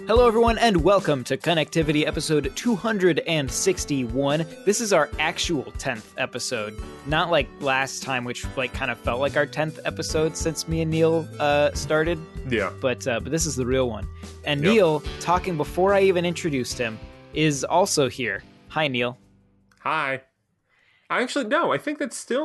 Hello, everyone, and welcome to Connectivity episode 261. This is our actual 10th episode, not like last time, which kind of felt like our 10th episode since me and Neil started. Yeah. But this is the real one. And Neil, talking before I even introduced him, is also here. Hi, Neil. Hi. I think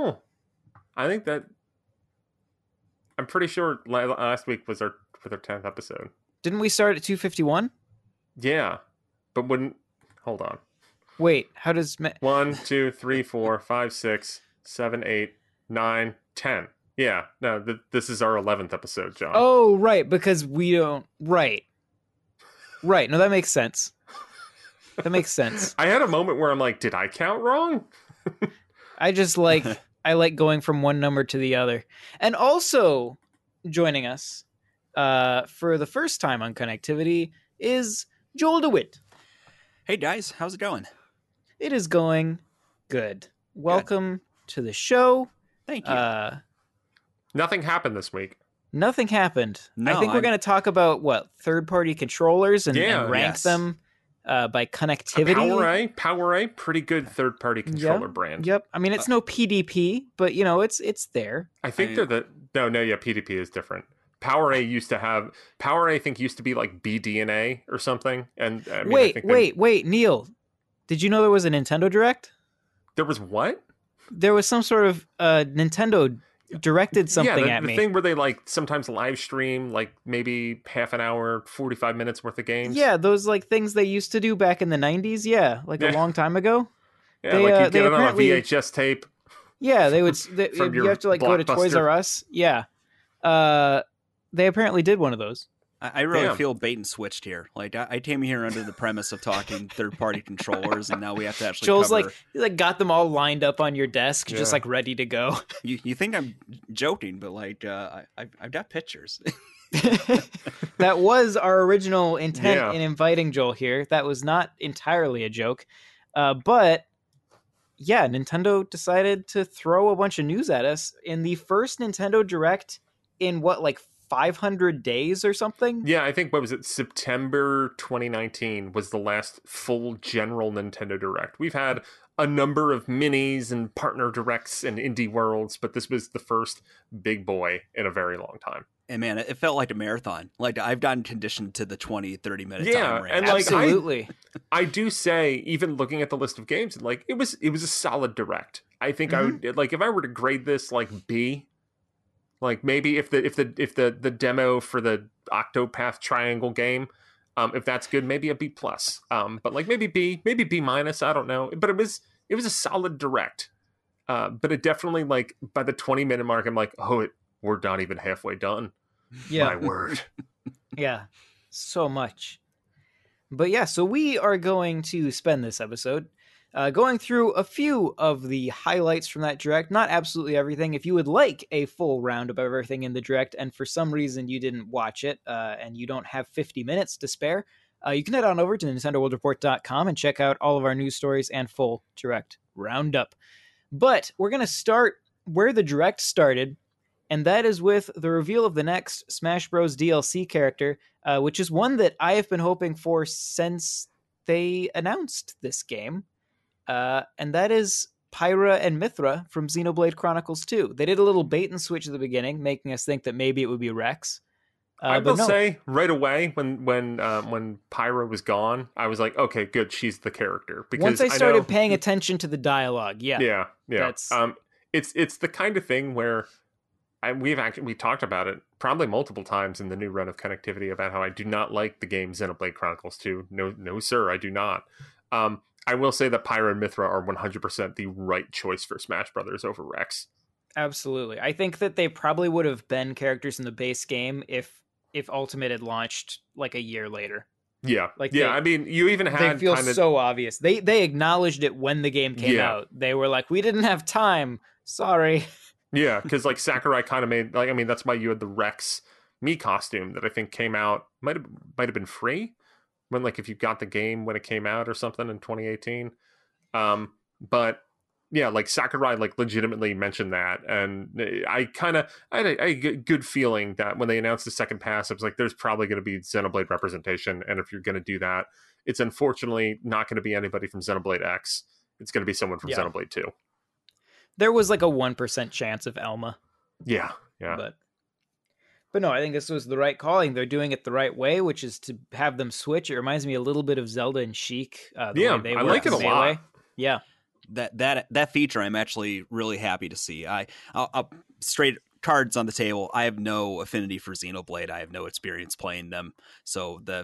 I'm pretty sure last week was our 10th episode. Didn't we start at 251? Yeah, but hold on. Wait, how does 1, 2, 3, 4, 5, 6, 7, 8, 9, 10. Yeah, no, this is our 11th episode, John. Oh, right, because we don't. Right. No, that makes sense. That makes sense. I had a moment where I'm like, did I count wrong? I like going from one number to the other. And also joining us for the first time on Connectivity is Joel DeWitt. Hey guys, how's it going? It is going good. Welcome to the show. Thank you. Nothing happened this week. Nothing happened. No, I think we're going to talk about third-party controllers and rank them by connectivity. PowerA, pretty good third-party controller brand. Yep. I mean, it's no PDP, but it's there. I think PDP is different. PowerA used to be like BDNA or something. And I mean, wait, Neil, did you know there was a Nintendo Direct? There was what? There was some sort of Nintendo directed something at me. The thing where they sometimes live stream maybe half an hour, 45 minutes worth of games. Yeah, those things they used to do back in the 90s. Yeah, a long time ago. Yeah, you get it on a VHS tape. Yeah, they would. You have to go to Toys R Us. Yeah. They apparently did one of those. I really feel bait and switched here. I came here under the premise of talking third-party controllers, and now we have to actually Joel's cover... got them all lined up on your desk, just ready to go. You think I'm joking, but I've got pictures. That was our original intent in inviting Joel here. That was not entirely a joke. But yeah, Nintendo decided to throw a bunch of news at us in the first Nintendo Direct in 500 days or something? Yeah, I think, September 2019 was the last full general Nintendo Direct. We've had a number of minis and partner directs and indie worlds, but this was the first big boy in a very long time. And man, it felt like a marathon. I've gotten conditioned to the 20-30 minute time range. And absolutely. I do say, even looking at the list of games, it was a solid Direct. I think I would, if I were to grade this B, maybe if the demo for the Octopath Triangle game, if that's good, maybe a B+. But maybe B-, I don't know. But it was a solid Direct. But it definitely by the 20-minute mark, I'm like, we're not even halfway done. Yeah. My word. Yeah. So much. But yeah, so we are going to spend this episode going through a few of the highlights from that Direct. Not absolutely everything. If you would like a full roundup of everything in the Direct, and for some reason you didn't watch it, and you don't have 50 minutes to spare, you can head on over to NintendoWorldReport.com and check out all of our news stories and full Direct roundup. But we're going to start where the Direct started, and that is with the reveal of the next Smash Bros. DLC character, which is one that I have been hoping for since they announced this game. And that is Pyra and Mythra from Xenoblade Chronicles 2. They did a little bait and switch at the beginning, making us think that maybe it would be Rex. I will say right away when Pyra was gone, I was like, okay, good, she's the character. Because once I started paying attention to the dialogue, yeah. It's the kind of thing where we talked about it probably multiple times in the new run of Connectivity about how I do not like the game Xenoblade Chronicles 2. No, sir, I do not. I will say that Pyra and Mythra are 100% the right choice for Smash Brothers over Rex. Absolutely. I think that they probably would have been characters in the base game if Ultimate had launched a year later. Yeah. I mean, you even had... They feel so obvious. They acknowledged it when the game came out. They were like, we didn't have time. Sorry. Yeah, because Sakurai kind of made... that's why you had the Rex Mii costume that I think came out... Might have been free? When if you got the game when it came out or something in 2018. But yeah, like Sakurai like legitimately mentioned that, and I had a good feeling that when they announced the second pass, I was like, there's probably going to be Xenoblade representation, and if you're going to do that, it's unfortunately not going to be anybody from Xenoblade X. It's going to be someone from Yeah. Xenoblade 2. There was like a 1% chance of Elma. Yeah, But no, I think this was the right calling. They're doing it the right way, which is to have them switch. It reminds me a little bit of Zelda and Sheik. The way they I work like it in a Melee. lot. Yeah. That feature I'm actually really happy to see. I'll straight cards on the table. I have no affinity for Xenoblade. I have no experience playing them. So the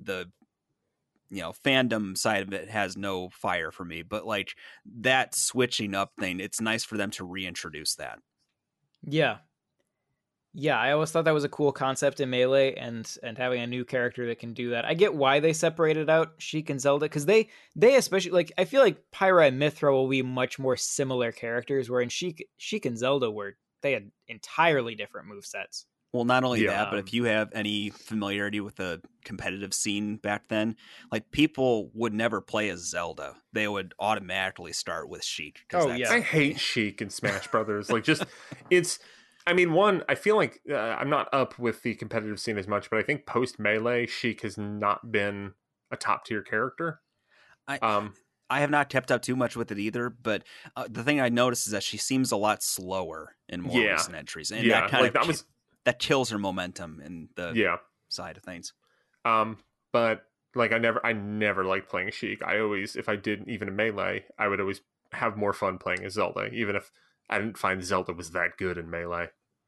fandom side of it has no fire for me. But like that switching up thing, it's nice for them to reintroduce that. Yeah. Yeah, I always thought that was a cool concept in Melee, and having a new character that can do that. I get why they separated out Sheik and Zelda, because they especially, like, I feel like Pyra and Mithra will be much more similar characters, where in Sheik and Zelda they had entirely different movesets. Well, not only that, but if you have any familiarity with the competitive scene back then, like people would never play as Zelda. They would automatically start with Sheik. I hate Sheik in Smash Brothers. Like, just it's. I mean, one, I feel like I'm not up with the competitive scene as much, but I think post Melee, Sheik has not been a top tier character. I have not kept up too much with it either, but the thing I noticed is that she seems a lot slower in more recent entries, and that kills her momentum in the side of things. But like I never liked playing Sheik. I always, if I did even in Melee, I would always have more fun playing as Zelda, even if I didn't find Zelda was that good in Melee.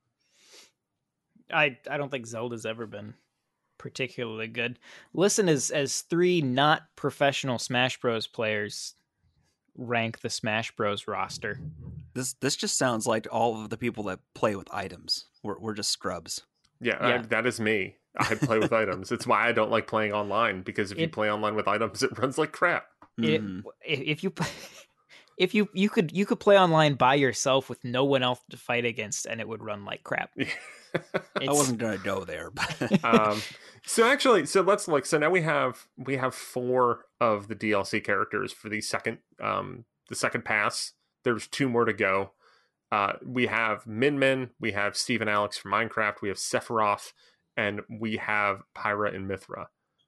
I don't think Zelda's ever been particularly good. Listen, as 3 not professional Smash Bros players rank the Smash Bros roster. This just sounds like all of the people that play with items. We're just scrubs. Yeah. That is me. I play with items. It's why I don't like playing online, because if you play online with items, it runs like crap. If you you could play online by yourself with no one else to fight against, and it would run like crap. I wasn't gonna go there, but so now we have 4 of the DLC characters for the second pass. There's 2 more to go. We have Min, we have Steve and Alex from Minecraft, we have Sephiroth, and we have Pyra and Mithra.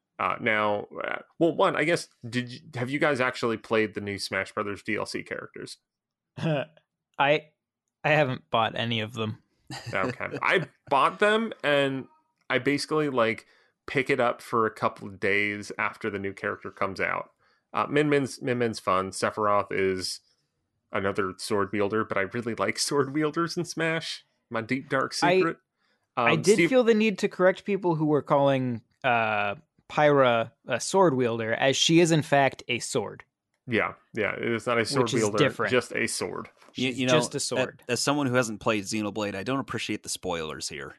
One, I guess, have you guys actually played the new Smash Brothers DLC characters? I haven't bought any of them. Okay. I bought them, and I basically like pick it up for a couple of days after the new character comes out. Min Min's fun. Sephiroth is another sword wielder, but I really like sword wielders in Smash. My deep dark secret. I did feel the need to correct people who were calling Pyra a sword wielder, as she is in fact a sword. Yeah, it is not a sword wielder, different. Just a sword. She's just a sword. As someone who hasn't played Xenoblade, I don't appreciate the spoilers here.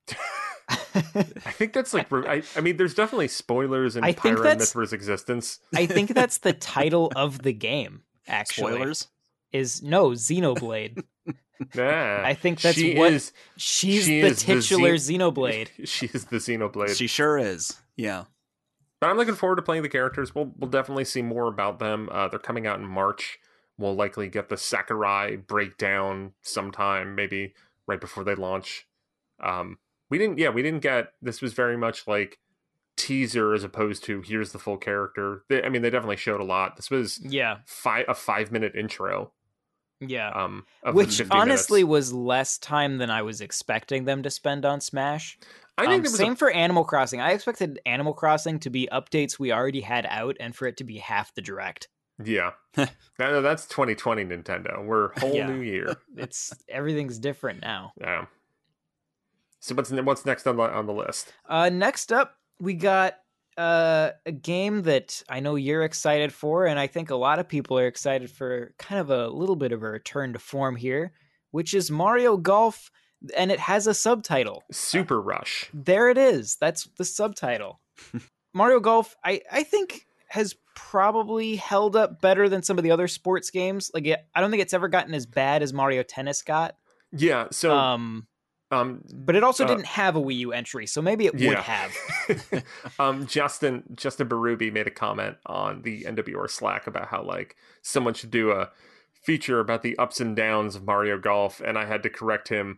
I think that's like, I mean, there's definitely spoilers in Pyra and Mithra's existence. I think that's the title of the game, actually. Spoilers? Xenoblade. I think that's she's the titular Xenoblade. She is the Xenoblade. She sure is. Yeah. But I'm looking forward to playing the characters. We'll definitely see more about them. They're coming out in March. We'll likely get the Sakurai breakdown sometime, maybe right before they launch. We didn't get, this was very much like teaser as opposed to here's the full character. They definitely showed a lot. This was a 5-minute intro. Yeah. Which honestly was less time than I was expecting them to spend on Smash. I think same for Animal Crossing. I expected Animal Crossing to be updates we already had out, and for it to be half the direct. Yeah. No, that's 2020 Nintendo. We're whole new year. Everything's different now. Yeah. So what's next on the list? Next up, we got a game that I know you're excited for, and I think a lot of people are excited for, kind of a little bit of a return to form here, which is Mario Golf, and it has a subtitle. Super Rush. There it is. That's the subtitle. Mario Golf, I think, has probably held up better than some of the other sports games. Like, I don't think it's ever gotten as bad as Mario Tennis got. Yeah, so... but it also didn't have a Wii U entry, so maybe it would have. Justin Berube made a comment on the NWR Slack about how, like, someone should do a feature about the ups and downs of Mario Golf, and I had to correct him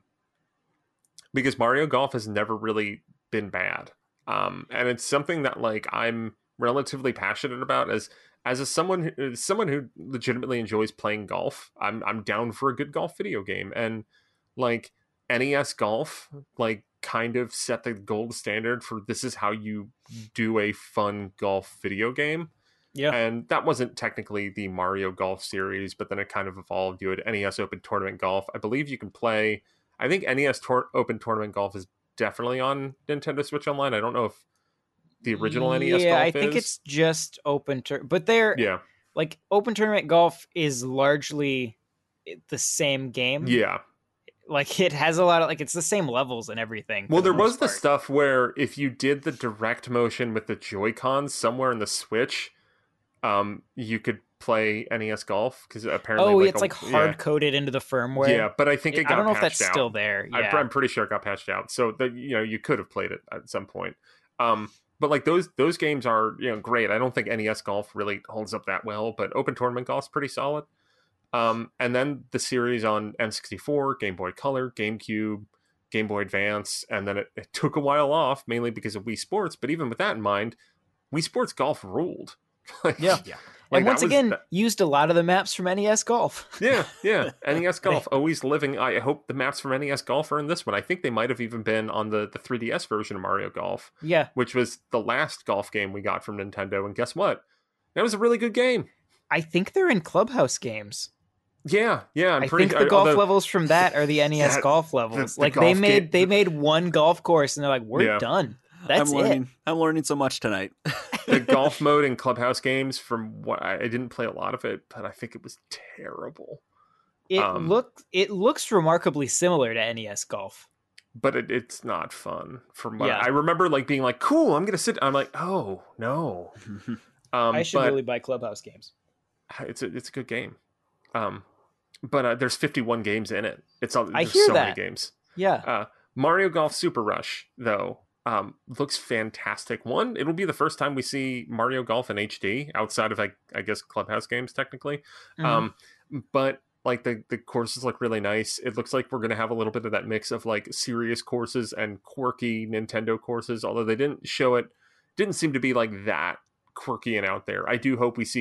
because Mario Golf has never really been bad. And it's something that like I'm relatively passionate about as someone who legitimately enjoys playing golf. I'm down for a good golf video game, and like NES Golf like kind of set the gold standard for this is how you do a fun golf video game. Yeah. And that wasn't technically the Mario Golf series, but then it kind of evolved. You had NES Open Tournament Golf. I believe you can play, I think NES Open Tournament Golf is definitely on Nintendo Switch Online. I don't know if the original NES Golf is. Yeah, I think it's just but they're like Open Tournament Golf is largely the same game. Yeah. Like it has a lot of like it's the same levels and everything. Well, there was the stuff where if you did the direct motion with the Joy-Cons somewhere in the Switch, you could play NES Golf because apparently it's like hard coded into the firmware. Yeah, but I think it got patched out. I don't know if that's still there. Yeah. I'm pretty sure it got patched out. So that you could have played it at some point. But like those games are great. I don't think NES Golf really holds up that well, but Open Tournament Golf's pretty solid. And then the series on N64, Game Boy Color, GameCube, Game Boy Advance, and then it took a while off, mainly because of Wii Sports. But even with that in mind, Wii Sports Golf ruled. Yeah. Like, and once again, used a lot of the maps from NES Golf. Yeah. NES Golf, always living. I hope the maps from NES Golf are in this one. I think they might have even been on the 3DS version of Mario Golf. Yeah. Which was the last golf game we got from Nintendo. And guess what? That was a really good game. I think they're in Clubhouse games. Yeah. I think the golf levels from that are the NES Golf levels. They made one golf course and they're like, we're done. That's it. I'm learning so much tonight. The golf mode in Clubhouse games, from what I didn't play a lot of it, but I think it was terrible. It looks remarkably similar to NES Golf, but it's not fun. From what I remember, like being like, "Cool, I'm gonna sit." I'm like, "Oh no." I should really buy Clubhouse games. It's a good game, but there's 51 games in it. I hear so many games. Yeah. Mario Golf Super Rush though. Looks fantastic. One, it'll be the first time we see Mario Golf in HD outside of, I guess, Clubhouse games technically. Mm-hmm. But like the courses look really nice. It looks like we're going to have a little bit of that mix of like serious courses and quirky Nintendo courses, although they didn't show it. Didn't seem to be like that quirky and out there. I do hope we see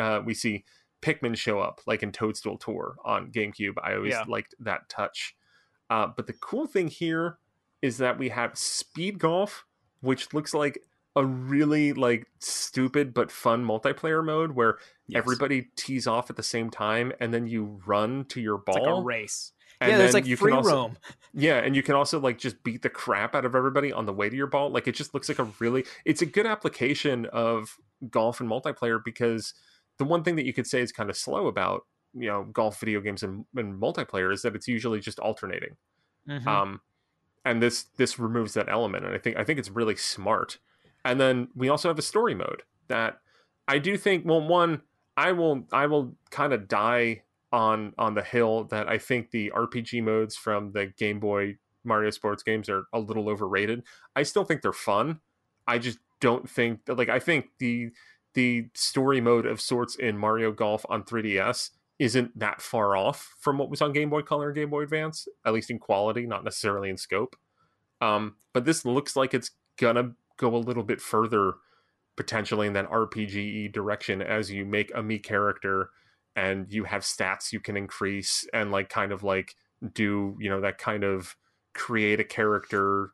Pikmin show up like in Toadstool Tour on GameCube. I always liked that touch. But the cool thing here is that we have Speed Golf, which looks like a really like stupid but fun multiplayer mode where everybody tees off at the same time and then you run to your ball. It's like a race. And there's like free roam. Yeah, and you can also like just beat the crap out of everybody on the way to your ball. Like it just looks like it's a good application of golf and multiplayer, because the one thing that you could say is kind of slow about golf video games and multiplayer is that it's usually just alternating. Mm-hmm. And this removes that element, and I think it's really smart. And then we also have a story mode that I do think. Well, one, I will kind of die on the hill that I think the RPG modes from the Game Boy Mario Sports games are a little overrated. I still think they're fun. I just don't think that, like, I think the story mode of sorts in Mario Golf on 3DS isn't that far off from what was on Game Boy Color and Game Boy Advance, at least in quality, not necessarily in scope. But this looks like it's gonna go a little bit further, potentially in that RPG direction, as you make a Mii character and you have stats you can increase and like kind of like do that kind of create a character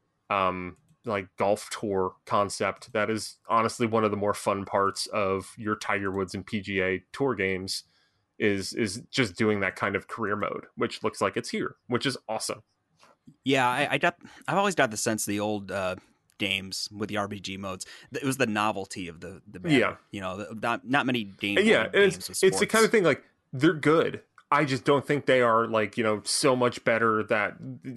like golf tour concept. That is honestly one of the more fun parts of your Tiger Woods and PGA Tour games, is just doing that kind of career mode, which looks like it's here, which is awesome. Yeah, I've always got the sense the old games with the RPG modes, it was the novelty of the matter. Not many games. Yeah, it's the kind of thing, like, they're good. I just don't think they are like so much better that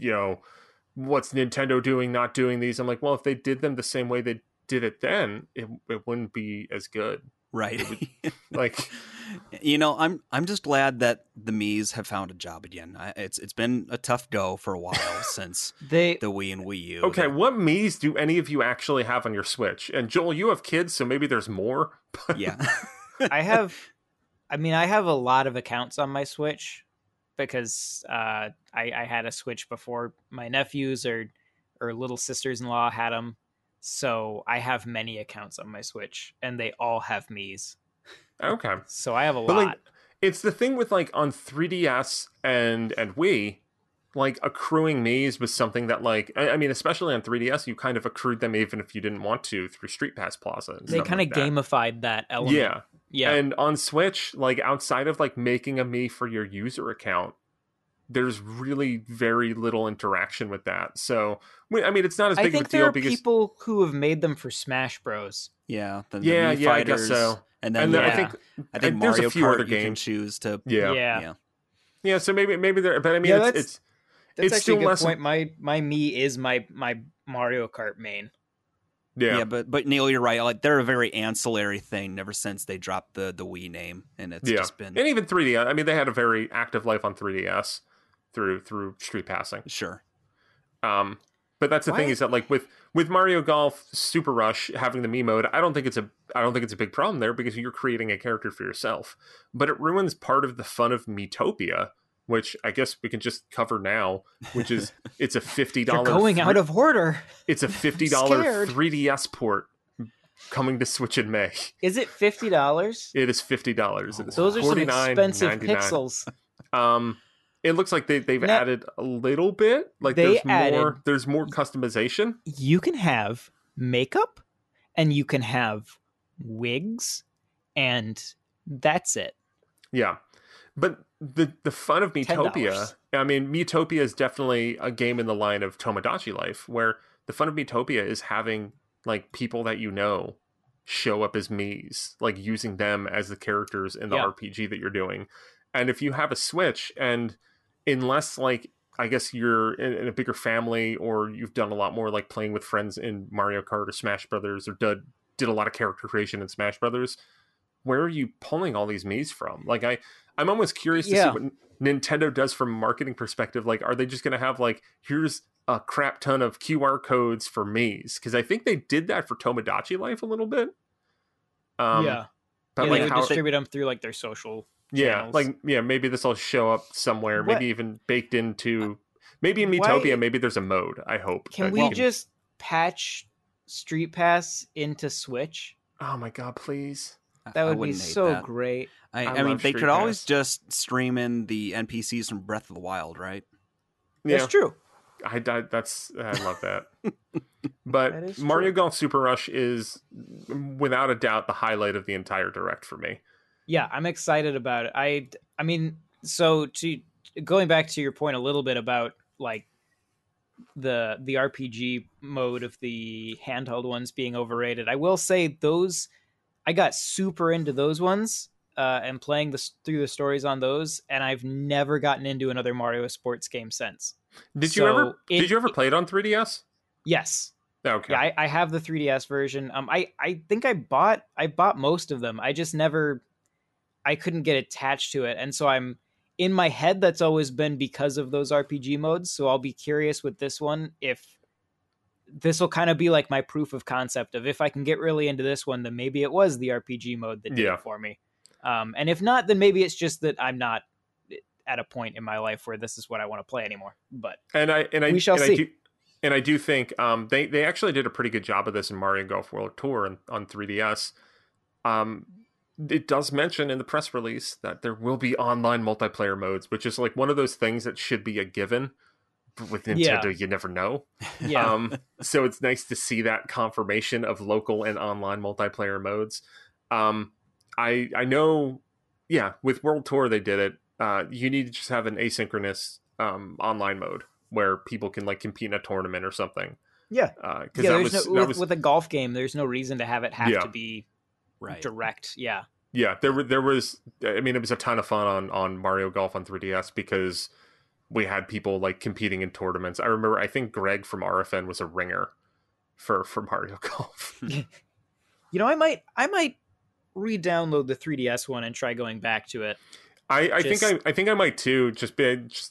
what's Nintendo doing, not doing these. I'm like, well, if they did them the same way they did it then, it wouldn't be as good. Right. Like, I'm just glad that the Miis have found a job again. It's been a tough go for a while since the Wii and Wii U. Okay, what Miis do any of you actually have on your Switch? And Joel, you have kids, so maybe there's more. Yeah. I have I mean, I have a lot of accounts on my Switch because I had a Switch before my nephews or little sisters-in-law had them. So I have many accounts on my Switch, and they all have Mii's. Okay. So I have a but lot. Like, it's the thing with like on 3DS and Wii, like accruing Mii's was something that like I mean, especially on 3DS, you kind of accrued them even if you didn't want to through Street Pass Plaza. And they kind of gamified that element. Yeah. Yeah. And on Switch, like outside of like making a Mii for your user account, there's really very little interaction with that. So, I mean, it's not as big of a deal because people who have made them for Smash Bros. Yeah, the Mii Fighters, I guess so. And then I think Mario there's a few Kart other you can games. choose to. Yeah. So maybe there, but I mean, that's it's actually still a good less. point. My Mii is my Mario Kart main. Yeah, but Neil, you're right. Like they're a very ancillary thing ever since they dropped the Wii name, and it's just been. And even 3DS. I mean, they had a very active life on 3DS through Street Passing. Sure. But that's the thing is that like with Mario Golf Super Rush having the Mii mode, I don't think it's a big problem there because you're creating a character for yourself. But it ruins part of the fun of Miitopia, which I guess we can just cover now, which is it's a $50 You're going out of order. It's a $50 3DS port coming to Switch in May. Is it $50? It is $50. It is those are some expensive pixels. It looks like they've added a little bit. Like there's more customization. You can have makeup and you can have wigs and that's it. Yeah. But the fun of Miitopia, $10. I mean, Miitopia is definitely a game in the line of Tomodachi Life, where the fun of Miitopia is having like people that you know show up as Mii's, like using them as the characters in the RPG that you're doing. And if you have a Switch, and unless like I guess you're in a bigger family or you've done a lot more like playing with friends in Mario Kart or Smash Brothers or did a lot of character creation in Smash Brothers, where are you pulling all these Mii's from? Like I'm almost curious to see what Nintendo does from a marketing perspective. Like, are they just going to have like, here's a crap ton of QR codes for Mii's? Because I think they did that for Tomodachi Life a little bit. But like they would distribute them through like their social channels. Maybe this will show up somewhere. Maybe even baked into maybe in Miitopia. Maybe there's a mode. I hope. Can we just patch Street Pass into Switch? Oh my god, please! That would be so great. I mean, they could always just stream in the NPCs from Breath of the Wild, right? Yeah. That's true. I love that. But Mario Golf Super Rush is without a doubt the highlight of the entire direct for me. Yeah, I'm excited about it. I mean, so to going back to your point a little bit about like the RPG mode of the handheld ones being overrated, I will say I got super into those ones and playing through the stories on those, and I've never gotten into another Mario sports game since. Did you ever play it on 3DS? Yes. Okay. Yeah, I have the 3DS version. I think I bought most of them. I just I couldn't get attached to it, and so I'm in my head. That's always been because of those RPG modes. So I'll be curious with this one if this will kind of be like my proof of concept of if I can get really into this one, then maybe it was the RPG mode that did it for me. And if not, then maybe it's just that I'm not at a point in my life where this is what I want to play anymore. But we shall see. I do think they actually did a pretty good job of this in Mario Golf World Tour on 3DS. It does mention in the press release that there will be online multiplayer modes, which is like one of those things that should be a given. But with Nintendo, you never know. Yeah. So it's nice to see that confirmation of local and online multiplayer modes. I know, with World Tour they did it. You need to just have an asynchronous online mode where people can like compete in a tournament or something. Yeah. With a golf game, there's no reason to have it to be direct. Yeah. Yeah. There was, I mean, it was a ton of fun on Mario Golf on 3DS because we had people like competing in tournaments. I think Greg from RFN was a ringer for Mario Golf. I might re-download the 3DS one and try going back to it. I think I might too, just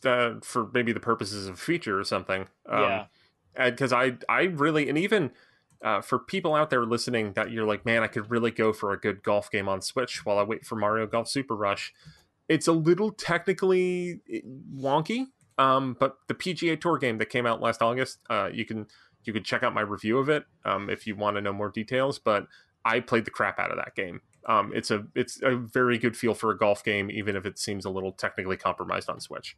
for maybe the purposes of a feature or something. Because I really, and even for people out there listening that you're like, man, I could really go for a good golf game on Switch while I wait for Mario Golf Super Rush. It's a little technically wonky, but the PGA Tour game that came out last August, you can check out my review of it if you want to know more details. But I played the crap out of that game. It's a very good feel for a golf game, even if it seems a little technically compromised on Switch.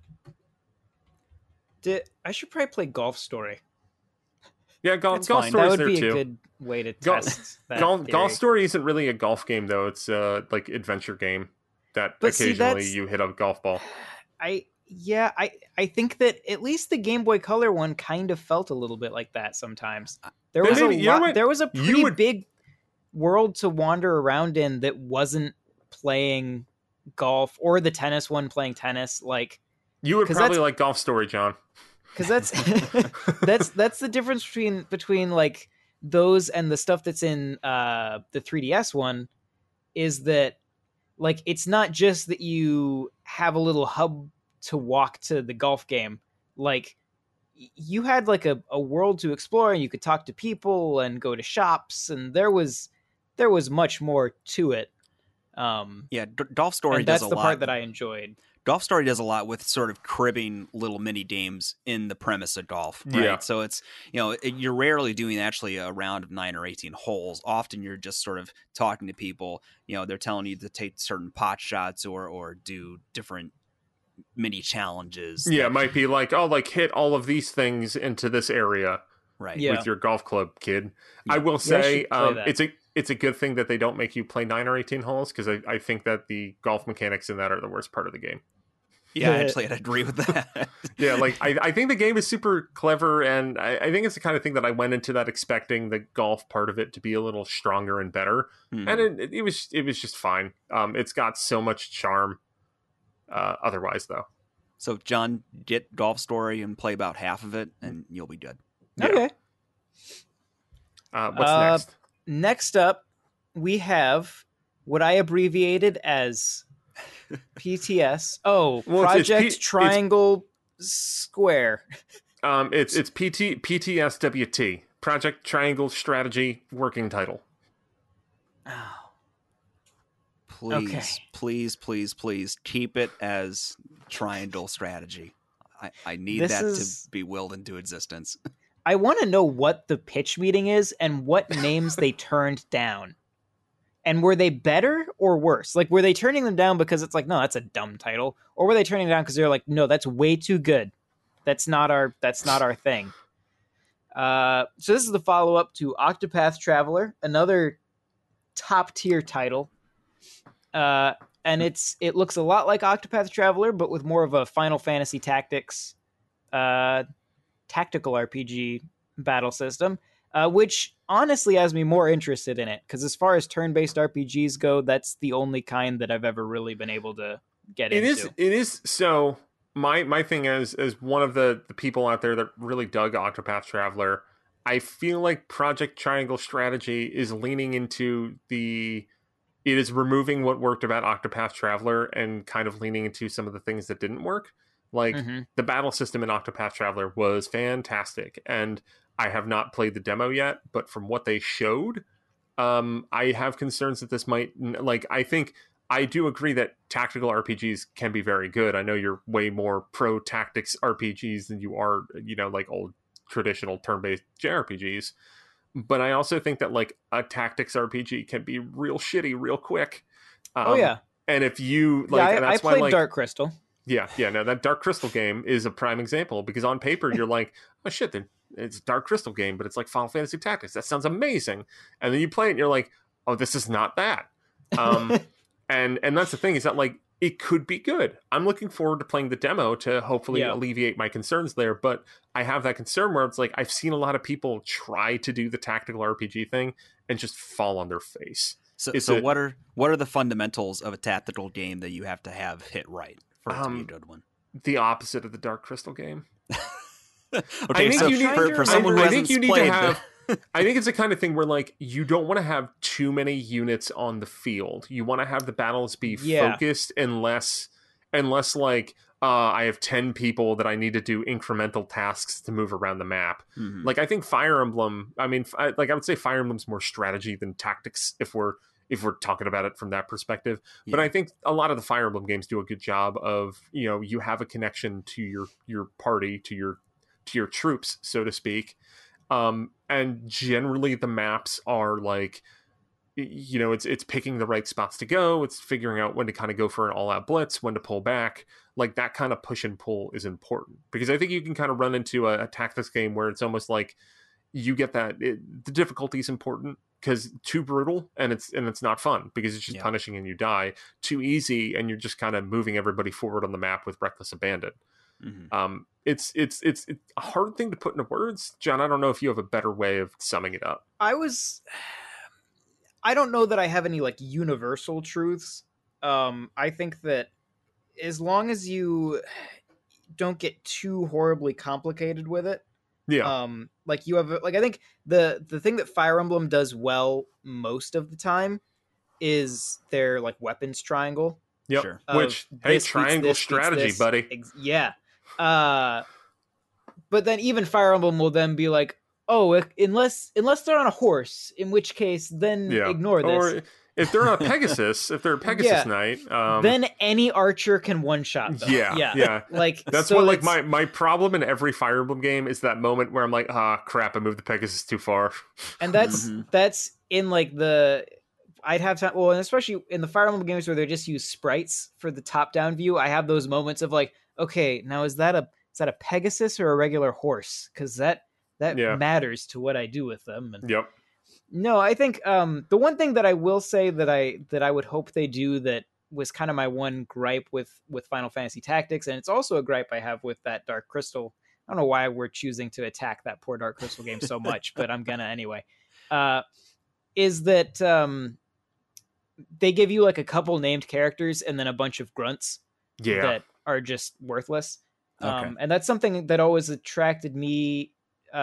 I should probably play Golf Story. Yeah, Golf Story is there too. That would be a good way to test that Golf Story isn't really a golf game, though. It's like adventure game that occasionally you hit a golf ball. I think that at least the Game Boy Color one kind of felt a little bit like that sometimes. There was a pretty big world to wander around in that wasn't playing golf, or the tennis one playing tennis. Like, you would probably like Golf Story, John. Because that's the difference between like those and the stuff that's in the 3DS one, is that like it's not just that you have a little hub to walk to the golf game. Like, you had like a world to explore, and you could talk to people and go to shops, and there was much more to it. Golf Story does a lot. That's the part that I enjoyed. Golf Story does a lot with sort of cribbing little mini games in the premise of golf, right? Yeah. So it's, you're rarely doing actually a round of 9 or 18 holes. Often you're just sort of talking to people. They're telling you to take certain pot shots or do different mini challenges. Yeah, it might be like, hit all of these things into this area, right? With your golf club, kid. Yeah. I will say, it's a good thing that they don't make you play 9 or 18 holes, because I think that the golf mechanics in that are the worst part of the game. Yeah, actually, I'd agree with that. Yeah, like I think the game is super clever, and I think it's the kind of thing that I went into that expecting the golf part of it to be a little stronger and better, and it was just fine. It's got so much charm. Otherwise, though. So, John, get Golf Story and play about half of it, and you'll be good. Okay. What's next? Next up, we have what I abbreviated as PTS. Project Triangle Square. It's PTSWT, Project Triangle Strategy working title. Oh. Please keep it as Triangle Strategy. I need to be willed into existence. I want to know what the pitch meeting is and what names they turned down. And were they better or worse? Like, were they turning them down because it's like, no, that's a dumb title? Or were they turning them down because they're like, no, that's way too good. That's not our thing. So this is the follow-up to Octopath Traveler, another top-tier title. And it looks a lot like Octopath Traveler, but with more of a Final Fantasy Tactics tactical RPG battle system, which honestly has me more interested in it, because as far as turn-based RPGs go, that's the only kind that I've ever really been able to get into. It is. So my thing is, as one of the people out there that really dug Octopath Traveler, I feel like Project Triangle Strategy is leaning into it is removing what worked about Octopath Traveler and kind of leaning into some of the things that didn't work. Like, the battle system in Octopath Traveler was fantastic, and I have not played the demo yet, but from what they showed, I have concerns that this might, I think I do agree that tactical RPGs can be very good. I know you're way more pro tactics RPGs than you are, like old traditional turn-based JRPGs. But I also think that like a tactics RPG can be real shitty real quick. And if you like, I played Dark Crystal. Yeah, no, that Dark Crystal game is a prime example, because on paper you're like, oh shit, it's a Dark Crystal game, but it's like Final Fantasy Tactics. That sounds amazing. And then you play it and you're like, oh, this is not that. And that's the thing, is that like it could be good. I'm looking forward to playing the demo to hopefully alleviate my concerns there. But I have that concern where it's like, I've seen a lot of people try to do the tactical RPG thing and just fall on their face. So what are the fundamentals of a tactical game that you have to have hit right for it to be a good one? The opposite of the Dark Crystal game. Okay, so for someone who hasn't played, I think it's the kind of thing where like you don't want to have too many units on the field. You want to have the battles be focused and less like, I have 10 people that I need to do incremental tasks to move around the map. Mm-hmm. Like, I think Fire Emblem, I would say Fire Emblem's more strategy than tactics if we're talking about it from that perspective. Yeah. But I think a lot of the Fire Emblem games do a good job of, you have a connection to your party, to your troops, so to speak. And generally the maps are like, it's picking the right spots to go. It's figuring out when to kind of go for an all-out blitz, when to pull back. Like, that kind of push and pull is important, because I think you can kind of run into a tactics game where it's almost like you get that the difficulty is important because too brutal and it's not fun because it's just punishing and you die. Too easy and you're just kind of moving everybody forward on the map with reckless abandon. Mm-hmm. It's a hard thing to put into words. John, I don't know if you have a better way of summing it up. I don't know that I have any like universal truths. I think that as long as you don't get too horribly complicated with it, like you have, like, I think the thing that Fire Emblem does well most of the time is their like weapons triangle. Yep. Sure. Which, hey, triangle strategy, buddy. Yeah. But then even Fire Emblem will then be like, oh, unless they're on a horse, in which case then ignore this. Or if they're on a Pegasus, if they're a Pegasus Knight, then any archer can one shot them. Yeah. Like, that's so what like my problem in every Fire Emblem game is that moment where I'm like, crap, I moved the Pegasus too far. And that's in like I'd have time. Well, and especially in the Fire Emblem games where they just use sprites for the top-down view, I have those moments of like, okay, now is that a Pegasus or a regular horse? Because that matters to what I do with them. And yep. No, I think the one thing that I will say that I would hope they do that was kind of my one gripe with Final Fantasy Tactics, and it's also a gripe I have with that Dark Crystal. I don't know why we're choosing to attack that poor Dark Crystal game so much, but I'm gonna anyway. Is that they give you like a couple named characters and then a bunch of grunts that are just worthless. Okay. And that's something that always attracted me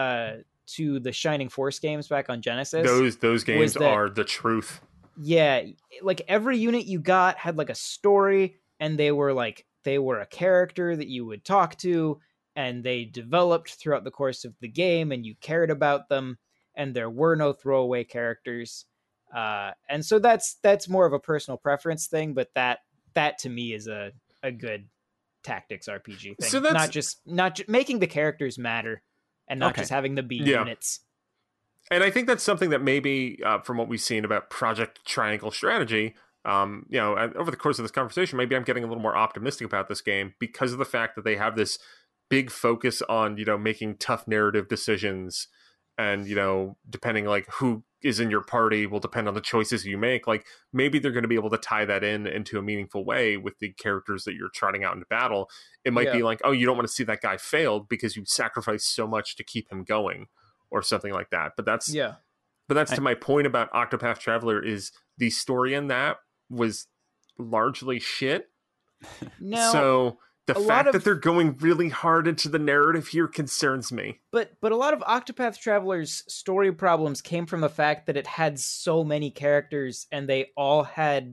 to the Shining Force games back on Genesis. Those games are the truth. Yeah, like every unit you got had like a story, and they were a character that you would talk to, and they developed throughout the course of the game, and you cared about them, and there were no throwaway characters. And so that's more of a personal preference thing, but that to me is a good tactics RPG thing. So that's not just making the characters matter and not just having them be units. And I think that's something that maybe from what we've seen about Project Triangle Strategy, over the course of this conversation, maybe I'm getting a little more optimistic about this game because of the fact that they have this big focus on, making tough narrative decisions. And, depending like who is in your party will depend on the choices you make. Like maybe they're going to be able to tie that into a meaningful way with the characters that you're trotting out into battle. It might be like, oh, you don't want to see that guy failed because you sacrificed so much to keep him going or something like that. But that's to my point about Octopath Traveler is the story in that was largely shit. No. So the fact that they're going really hard into the narrative here concerns me. But a lot of Octopath Traveler's story problems came from the fact that it had so many characters and they all had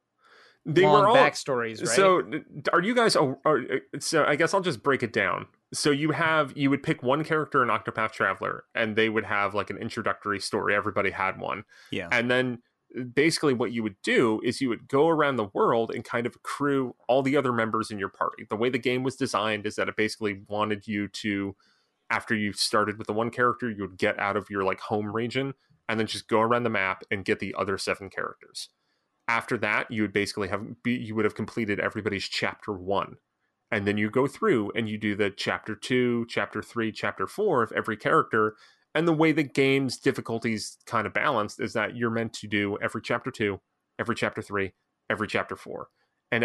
long backstories, right? So are you guys... So I guess I'll just break it down. So you would pick one character in Octopath Traveler and they would have like an introductory story. Everybody had one. Yeah. And then basically what you would do is you would go around the world and kind of accrue all the other members in your party. The way the game was designed is that it basically wanted you to, after you started with the one character, you would get out of your like home region and then just go around the map and get the other 7 characters. After that, you would basically you would have completed everybody's chapter 1. And then you go through and you do the chapter 2, chapter 3, chapter 4 of every character. And the way the game's difficulties kind of balanced is that you're meant to do every chapter 2, every chapter 3, every chapter 4. And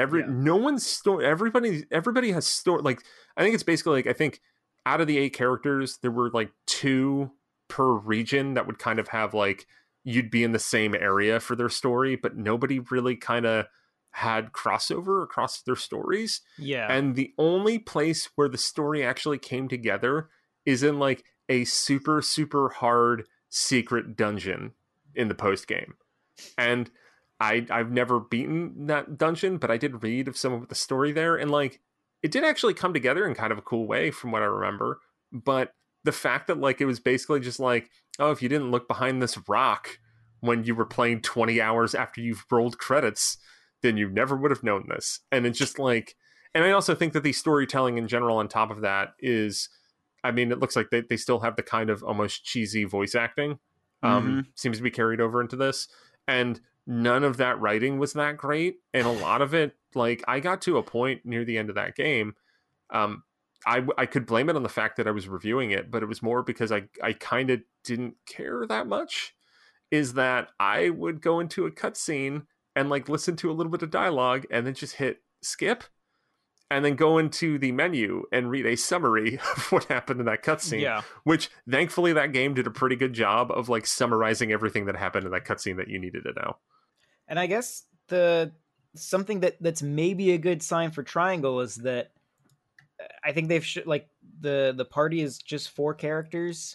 everybody has story. Like, I think it's basically like, I think out of the 8 characters, there were like 2 per region that would kind of have like, you'd be in the same area for their story, but nobody really kind of had crossover across their stories. Yeah. And the only place where the story actually came together is in like a super, super hard secret dungeon in the post game. And I've never beaten that dungeon, but I did read of some of the story there. And like, it did actually come together in kind of a cool way from what I remember. But the fact that like it was basically just like, oh, if you didn't look behind this rock when you were playing 20 hours after you've rolled credits, then you never would have known this. And it's just like, and I also think that the storytelling in general on top of that is, I mean, it looks like they still have the kind of almost cheesy voice acting seems to be carried over into this. And none of that writing was that great. And a lot of it, like, I got to a point near the end of that game. I could blame it on the fact that I was reviewing it, but it was more because I kind of didn't care that much. Is that I would go into a cutscene and like listen to a little bit of dialogue and then just hit skip and then go into the menu and read a summary of what happened in that cutscene. Yeah. Which thankfully that game did a pretty good job of like summarizing everything that happened in that cutscene that you needed to know. And I guess something that's maybe a good sign for Triangle is that I think they've like the party is just 4 characters.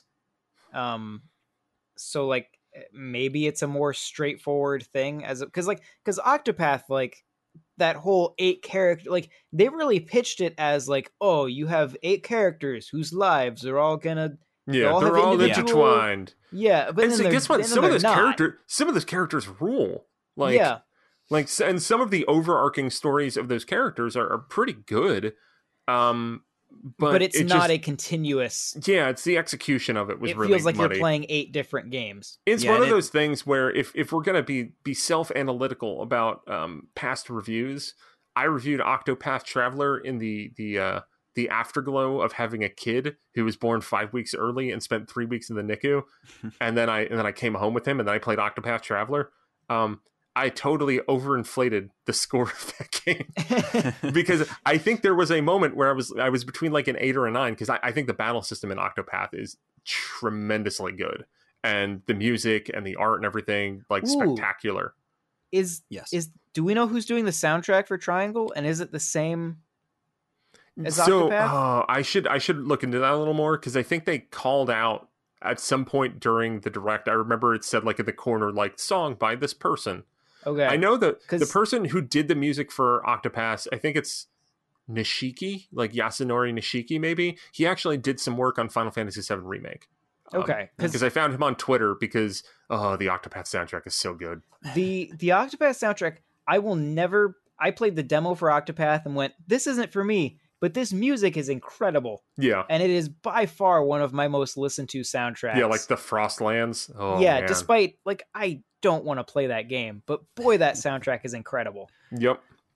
So like maybe it's a more straightforward thing because Octopath, like that whole 8 character, like they really pitched it as like, oh, you have 8 characters whose lives are all gonna they're all intertwined. Yeah, but and so guess what? Some of those characters rule. Like, yeah. Like, and some of the overarching stories of those characters are pretty good. But it's not a continuous. Yeah, it's the execution of it was really. It feels like muddy. You're playing 8 different games. It's one of those things where if we're gonna be self-analytical about past reviews, I reviewed Octopath Traveler in the afterglow of having a kid who was born 5 weeks early and spent 3 weeks in the NICU, and then I came home with him and then I played Octopath Traveler. I totally overinflated the score of that game because I think there was a moment where I was between like an 8 or a 9 because I think the battle system in Octopath is tremendously good and the music and the art and everything like spectacular. Do we know who's doing the soundtrack for Triangle, and is it the same as Octopath? I should look into that a little more because I think they called out at some point during the direct. I remember it said like in the corner like song by this person. Okay. I know that the person who did the music for Octopath, I think it's Nishiki, like Yasunori Nishiki, maybe. He actually did some work on Final Fantasy VII Remake. Okay. Because I found him on Twitter because, the Octopath soundtrack is so good. The Octopath soundtrack, I played the demo for Octopath and went, this isn't for me, but this music is incredible. Yeah. And it is by far one of my most listened to soundtracks. Yeah, like the Frostlands. Oh, yeah, man. Despite, like, I don't want to play that game, but boy, that soundtrack is incredible. Yep.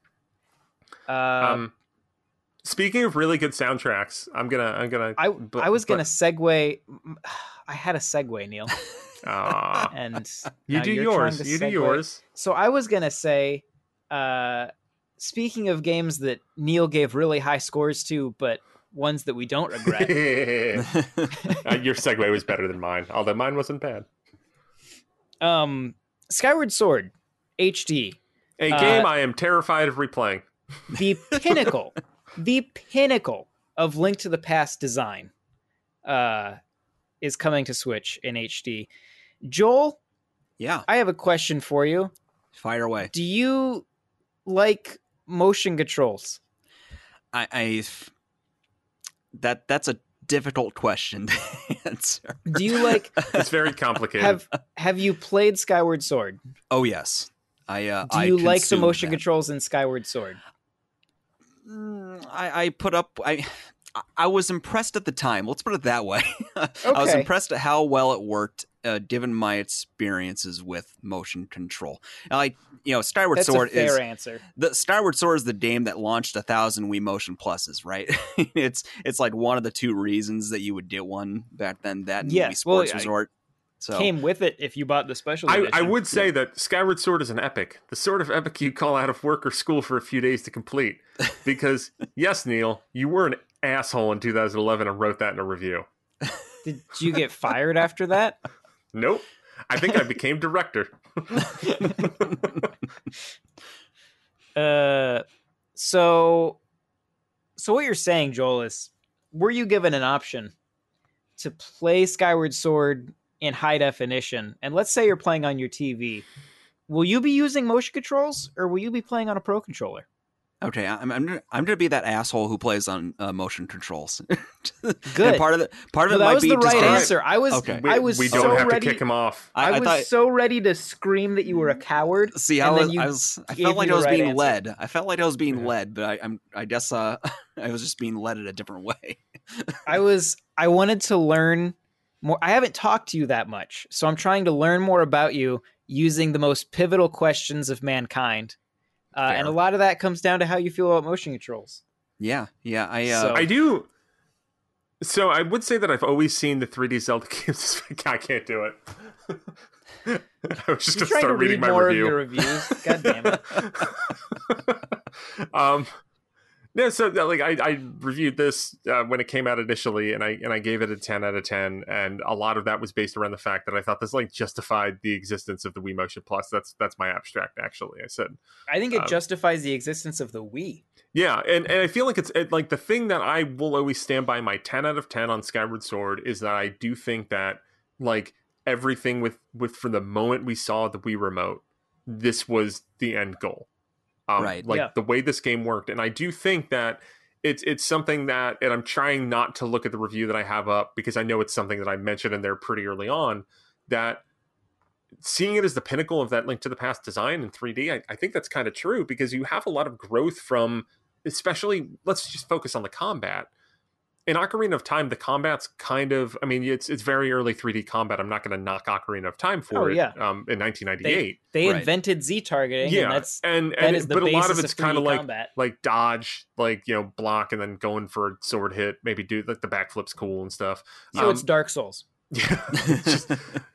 Speaking of really good soundtracks, I was gonna segue. I had a segue, Neil. And you do yours. You do yours. So I was gonna say, speaking of games that Neil gave really high scores to, but ones that we don't regret. Your segue was better than mine, although mine wasn't bad. Skyward Sword HD, a game I am terrified of replaying. The pinnacle of Link to the Past design is coming to Switch in HD. Joel, yeah, I have a question for you. Fire away. Do you like motion controls? That's a difficult question to answer. Do you like? It's very complicated. Have you played Skyward Sword? Oh yes, Do you like the motion controls in Skyward Sword? I was impressed at the time. Let's put it that way. Okay. I was impressed at how well it worked, given my experiences with motion control. Skyward Sword is a fair answer. The Skyward Sword is the game that launched 1,000 Wii Motion Pluses, right? It's like one of the 2 reasons that you would get one back then. That Wii Sports Resort. So came with it if you bought the special edition. I would say that Skyward Sword is an epic. The sort of epic you call out of work or school for a few days to complete. Because, yes, Neil, you were an asshole in 2011 and wrote that in a review. Did you get fired after that? Nope. I think I became director. So what you're saying, Joel, is were you given an option to play Skyward Sword in high definition, and let's say you're playing on your TV, will you be using motion controls or will you be playing on a Pro Controller? Okay, I'm gonna be that asshole who plays on motion controls. Good. And part of it that might was be the right just answer. I was we so don't have ready to kick him off. I was so ready to scream that you were a coward. See, I felt like I was being led. I felt like I was being led, but I guess I was just being led in a different way. I wanted to learn more. I haven't talked to you that much, so I'm trying to learn more about you using the most pivotal questions of mankind. And a lot of that comes down to how you feel about motion controls. Yeah. I do. So I would say that I've always seen the 3D Zelda games. I can't do it. I was just going to start reading my review. Of your reviews. God damn it. No, so like I reviewed this when it came out initially, and I gave it a 10 out of 10, and a lot of that was based around the fact that I thought this like justified the existence of the Wii Motion Plus. That's my abstract, actually. I said I think it justifies the existence of the Wii. Yeah, and I feel like it's like the thing that I will always stand by my 10 out of 10 on Skyward Sword is that I do think that like everything with from the moment we saw the Wii remote, this was the end goal. Right. Like the way this game worked. And I do think that it's something that, and I'm trying not to look at the review that I have up because I know it's something that I mentioned in there pretty early on, that seeing it as the pinnacle of that Link to the Past design in 3D, I think that's kind of true because you have a lot of growth from, especially, let's just focus on the combat. In Ocarina of Time, the combat's kind of, I mean, it's very early 3D combat. I'm not going to knock Ocarina of Time for it. In 1998, they invented Z targeting. Yeah, and but a lot of it's kind of like dodge, like block, and then going for a sword hit. Maybe do like the backflip's cool and stuff. So it's Dark Souls. Yeah, it's just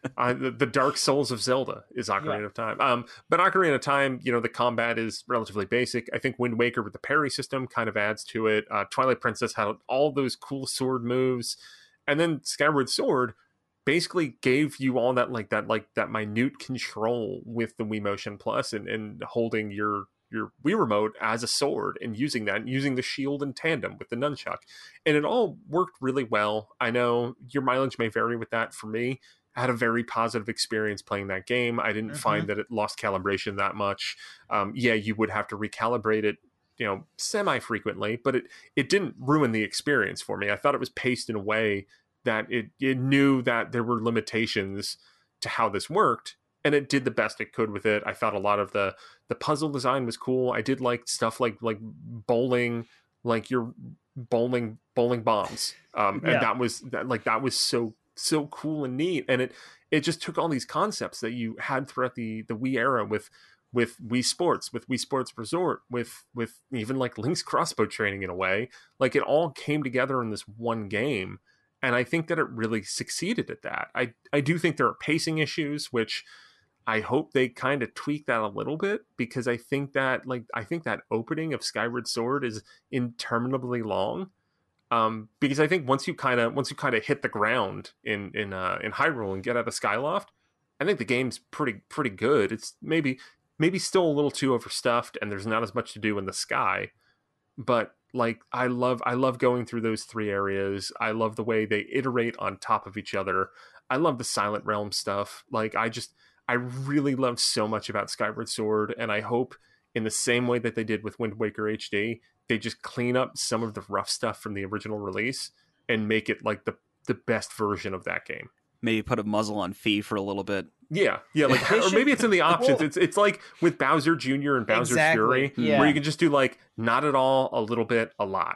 the Dark Souls of Zelda is Ocarina of Time. But Ocarina of Time, the combat is relatively basic. I think Wind Waker with the parry system kind of adds to it. Twilight Princess had all those cool sword moves, and then Skyward Sword basically gave you all that that minute control with the Wii Motion Plus and holding your Wii remote as a sword and using the shield in tandem with the nunchuck. And it all worked really well. I know your mileage may vary with that. For me, I had a very positive experience playing that game. I didn't find that it lost calibration that much. You would have to recalibrate it, semi-frequently, but it didn't ruin the experience for me. I thought it was paced in a way that it knew that there were limitations to how this worked, and it did the best it could with it. I thought a lot of the puzzle design was cool. I did like stuff like bowling, like you're bowling bombs. And that was so cool and neat. And it just took all these concepts that you had throughout the Wii era with Wii Sports, with Wii Sports Resort, with even like Link's crossbow training in a way. Like it all came together in this one game. And I think that it really succeeded at that. I do think there are pacing issues, which I hope they kind of tweak that a little bit, because I think that opening of Skyward Sword is interminably long. Because I think once you kind of hit the ground in Hyrule and get out of Skyloft, I think the game's pretty good. It's maybe still a little too overstuffed, and there's not as much to do in the sky, but like I love going through those three areas. I love the way they iterate on top of each other. I love the Silent Realm stuff. Like I really love so much about Skyward Sword, and I hope in the same way that they did with Wind Waker HD, they just clean up some of the rough stuff from the original release and make it like the best version of that game. Maybe put a muzzle on Fi for a little bit. Yeah, like, or maybe it's in the options. It's like with Bowser Jr. and Bowser's Fury, where you can just do like not at all, a little bit, a lot.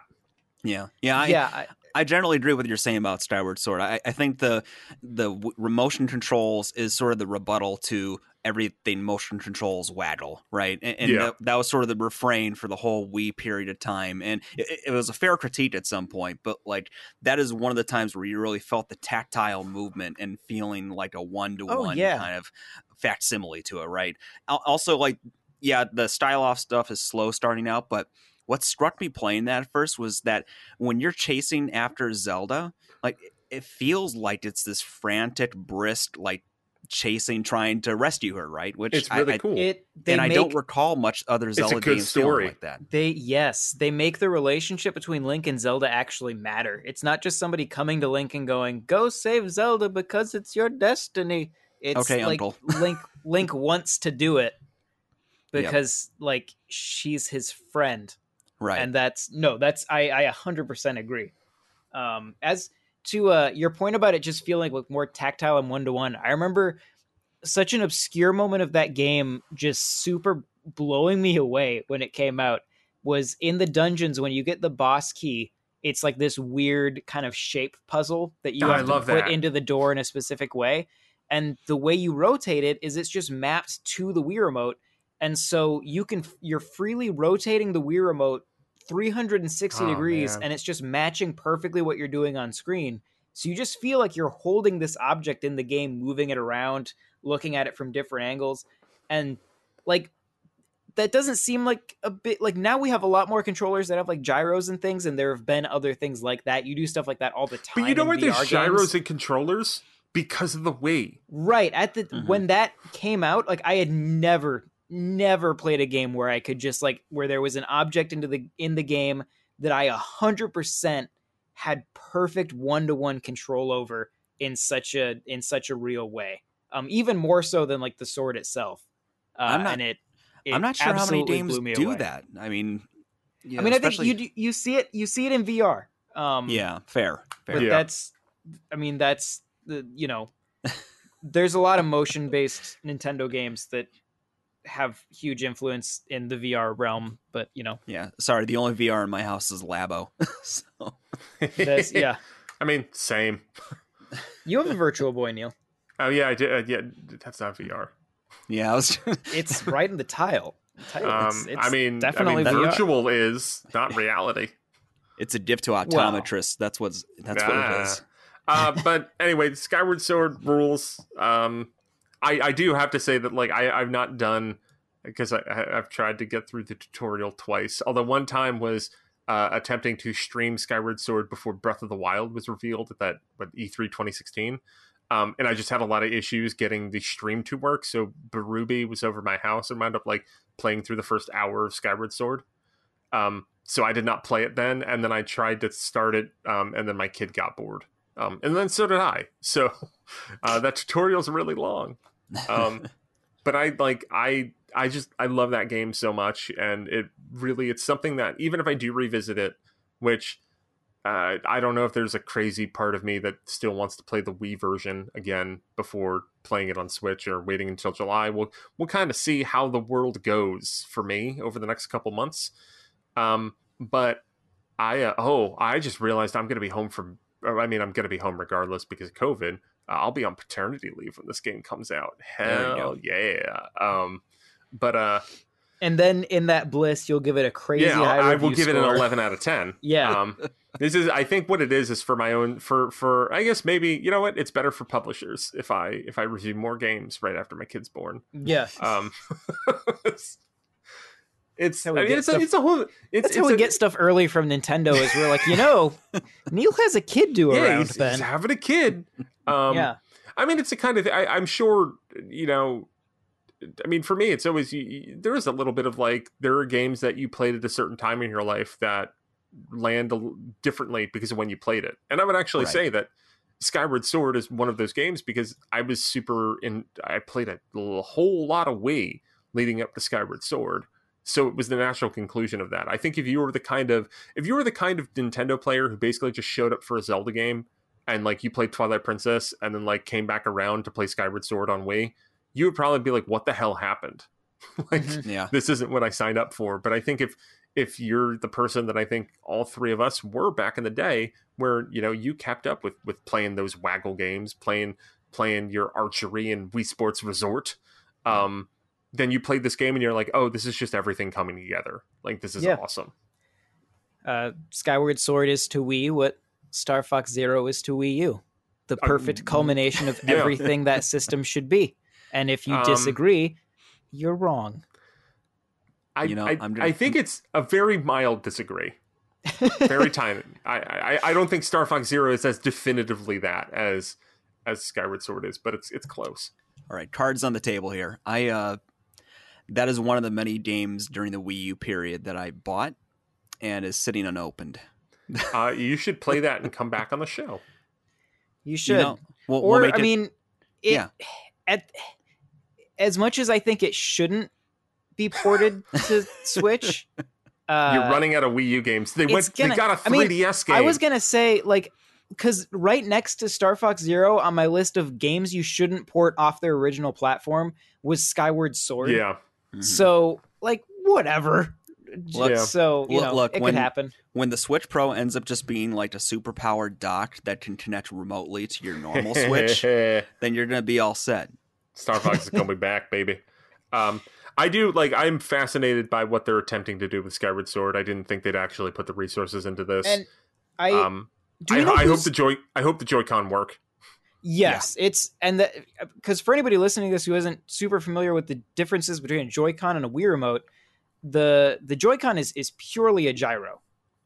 I generally agree with what you're saying about Skyward Sword. I think the motion controls is sort of the rebuttal to everything motion controls waggle, right? And that was sort of the refrain for the whole Wii period of time. And it was a fair critique at some point, but like that is one of the times where you really felt the tactile movement and feeling like a one-to-one kind of facsimile to it, right? Also, like, the style-off stuff is slow starting out, but what struck me playing that at first was that when you're chasing after Zelda, like it feels like it's this frantic, brisk, like chasing, trying to rescue her, right? Which it's really cool. I don't recall much other Zelda games feeling like that. They make the relationship between Link and Zelda actually matter. It's not just somebody coming to Link and going, "Go save Zelda because it's your destiny." It's okay, like Uncle. Link wants to do it because like she's his friend. Right. And I 100% agree. As to your point about it just feeling like more tactile and one-to-one, I remember such an obscure moment of that game just super blowing me away when it came out was in the dungeons when you get the boss key. It's like this weird kind of shape puzzle that you have to put into the door in a specific way. And the way you rotate it is it's just mapped to the Wii Remote. And so you're freely rotating the Wii Remote 360 degrees, man. And it's just matching perfectly what you're doing on screen. So you just feel like you're holding this object in the game, moving it around, looking at it from different angles. And like, that doesn't seem like a bit like now we have a lot more controllers that have like gyros and things. And there have been other things like that. You do stuff like that all the time. But you know why there's gyros and controllers? Because of the Wii. Right. When that came out, like I had never played a game where I could just like where there was an object in the game that I 100% had perfect one-to-one control over in such a real way. Even more so than like the sword itself. I'm not sure how many games do that. I mean, I think you see it in VR. Yeah, fair. But that's there's a lot of motion-based Nintendo games that have huge influence in the VR realm, but yeah. Sorry, the only VR in my house is Labo. So yeah. I mean, same. You have a Virtual Boy, Neil. Oh yeah, I did. Yeah, that's not VR. Yeah, it's right in the tile. It's definitely virtual is not reality. It's a diff to optometrist. That's what it is. But anyway, Skyward Sword rules. I do have to say that like I've not done because I've tried to get through the tutorial twice. Although one time was attempting to stream Skyward Sword before Breath of the Wild was revealed at that E3 2016. And I just had a lot of issues getting the stream to work. So Barubi was over my house and wound up like playing through the first hour of Skyward Sword. So I did not play it then. And then I tried to start it. And then my kid got bored. And then so did I. So that tutorial's really long. But I love that game so much. And it's something that even if I do revisit it, which I don't know if there's a crazy part of me that still wants to play the Wii version again before playing it on Switch or waiting until July. We'll kind of see how the world goes for me over the next couple months. But I just realized I'm going to be home I'm going to be home regardless because of COVID. I'll be on paternity leave when this game comes out. Hell yeah. And then in that bliss, you'll give it a crazy high review I will give score. It an 11 out of 10. Yeah. I think what it is for my own, for I guess maybe, you know what? It's better for publishers if I review more games right after my kid's born. Yeah. It's how we get stuff early from Nintendo is we're like, Neil has a kid due around he's then. He's having a kid. Yeah. I mean, it's a kind of, I'm sure, I mean, for me, it's always, there is a little bit of like, there are games that you played at a certain time in your life that land differently because of when you played it. And I would actually say that Skyward Sword is one of those games because I was I played a whole lot of Wii leading up to Skyward Sword. So it was the natural conclusion of that. I think if you were the kind of Nintendo player who basically just showed up for a Zelda game and like you played Twilight Princess and then like came back around to play Skyward Sword on Wii, you would probably be like, what the hell happened? This isn't what I signed up for. But I think if you're the person that I think all three of us were back in the day where, you kept up with playing those Waggle games, playing your archery and Wii Sports Resort, then you played this game and you're like, oh, this is just everything coming together. Like, this is awesome. Skyward Sword is to Wii what Star Fox Zero is to Wii U. The perfect culmination of everything that system should be. And if you disagree, you're wrong. I think it's a very mild disagree. Very tiny. I don't think Star Fox Zero is as definitively that as Skyward Sword is, but it's close. All right, cards on the table here. That is one of the many games during the Wii U period that I bought and is sitting unopened. You should play that and come back on the show. You should. We'll make it, as much as I think it shouldn't be ported to Switch. You're running out of Wii U games. They got a 3DS game. I was gonna say, like, because right next to Star Fox Zero on my list of games you shouldn't port off their original platform was Skyward Sword. Yeah. Mm-hmm. So, like, whatever. So, look, it could happen. When the Switch Pro ends up just being like a super-powered dock that can connect remotely to your normal Switch, then you're gonna be all set. Star Fox is coming back, baby. I'm fascinated by what they're attempting to do with Skyward Sword. I didn't think they'd actually put the resources into this. And I hope the Joy-Con work. Yes, yeah. Because for anybody listening to this who isn't super familiar with the differences between a Joy-Con and a Wii remote, the Joy-Con is purely a gyro,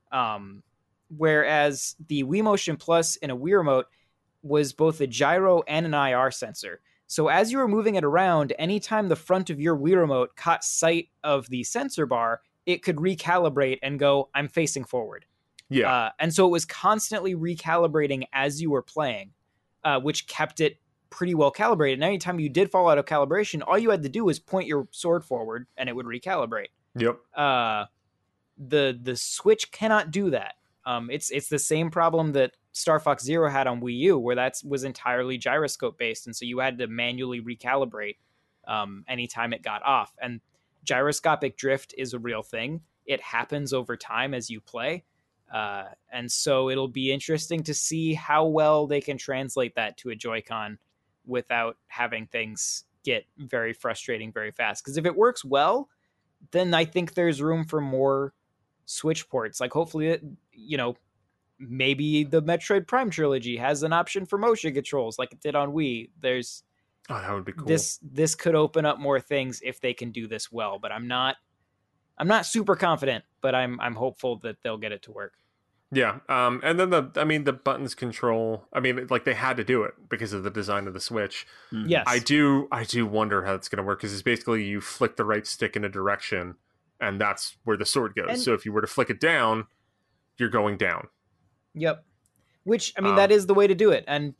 whereas the Wii Motion Plus in a Wii remote was both a gyro and an IR sensor. So as you were moving it around, anytime the front of your Wii remote caught sight of the sensor bar, it could recalibrate and go, I'm facing forward. Yeah. And so it was constantly recalibrating as you were playing, which kept it pretty well calibrated. And anytime you did fall out of calibration, all you had to do was point your sword forward and it would recalibrate. Yep. The Switch cannot do that. It's the same problem that Star Fox Zero had on Wii U, where that was entirely gyroscope based, and so you had to manually recalibrate anytime it got off. And gyroscopic drift is a real thing. It happens over time as you play, and so it'll be interesting to see how well they can translate that to a Joy-Con without having things get very frustrating very fast. Because if it works well, then I think there's room for more Switch ports. Like, hopefully, maybe the Metroid Prime trilogy has an option for motion controls like it did on Wii. That would be cool. This could open up more things if they can do this well, but I'm not super confident, but I'm hopeful that they'll get it to work. Yeah. And then the buttons control, they had to do it because of the design of the Switch. Yes. I do wonder how it's going to work, because it's basically you flick the right stick in a direction and that's where the sword goes. And so if you were to flick it down, you're going down. Yep. Which, that is the way to do it. And,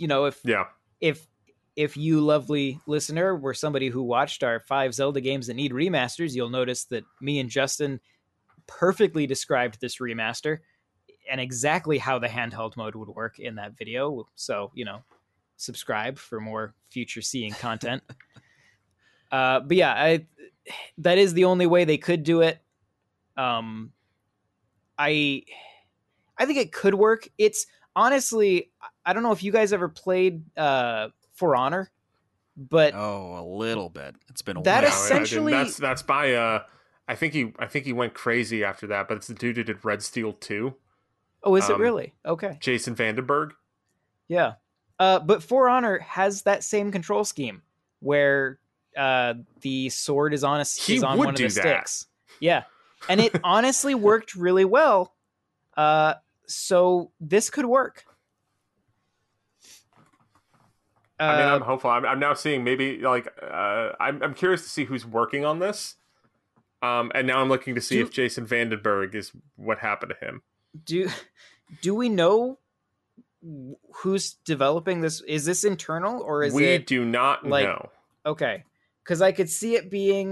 if you, lovely listener, were somebody who watched our 5 Zelda games that need remasters, you'll notice that me and Justin perfectly described this remaster and exactly how the handheld mode would work in that video. So, subscribe for more future seeing content. But yeah, that is the only way they could do it. I think it could work. It's honestly, I don't know if you guys ever played For Honor, but a little bit. It's been a that while. Essentially, that's by I think he went crazy after that, but it's the dude who did Red Steel 2. Oh, is it really? Okay. Jason Vandenberg. Yeah. But For Honor has that same control scheme where the sword is on one of the sticks. Yeah. And it honestly worked really well. So this could work. I'm hopeful. I'm now seeing maybe I'm curious to see who's working on this. And now I'm looking to see if Jason Vandenberg is what happened to him. Do we know who's developing this? Is this internal or is we do not know? Okay. Because I could see it being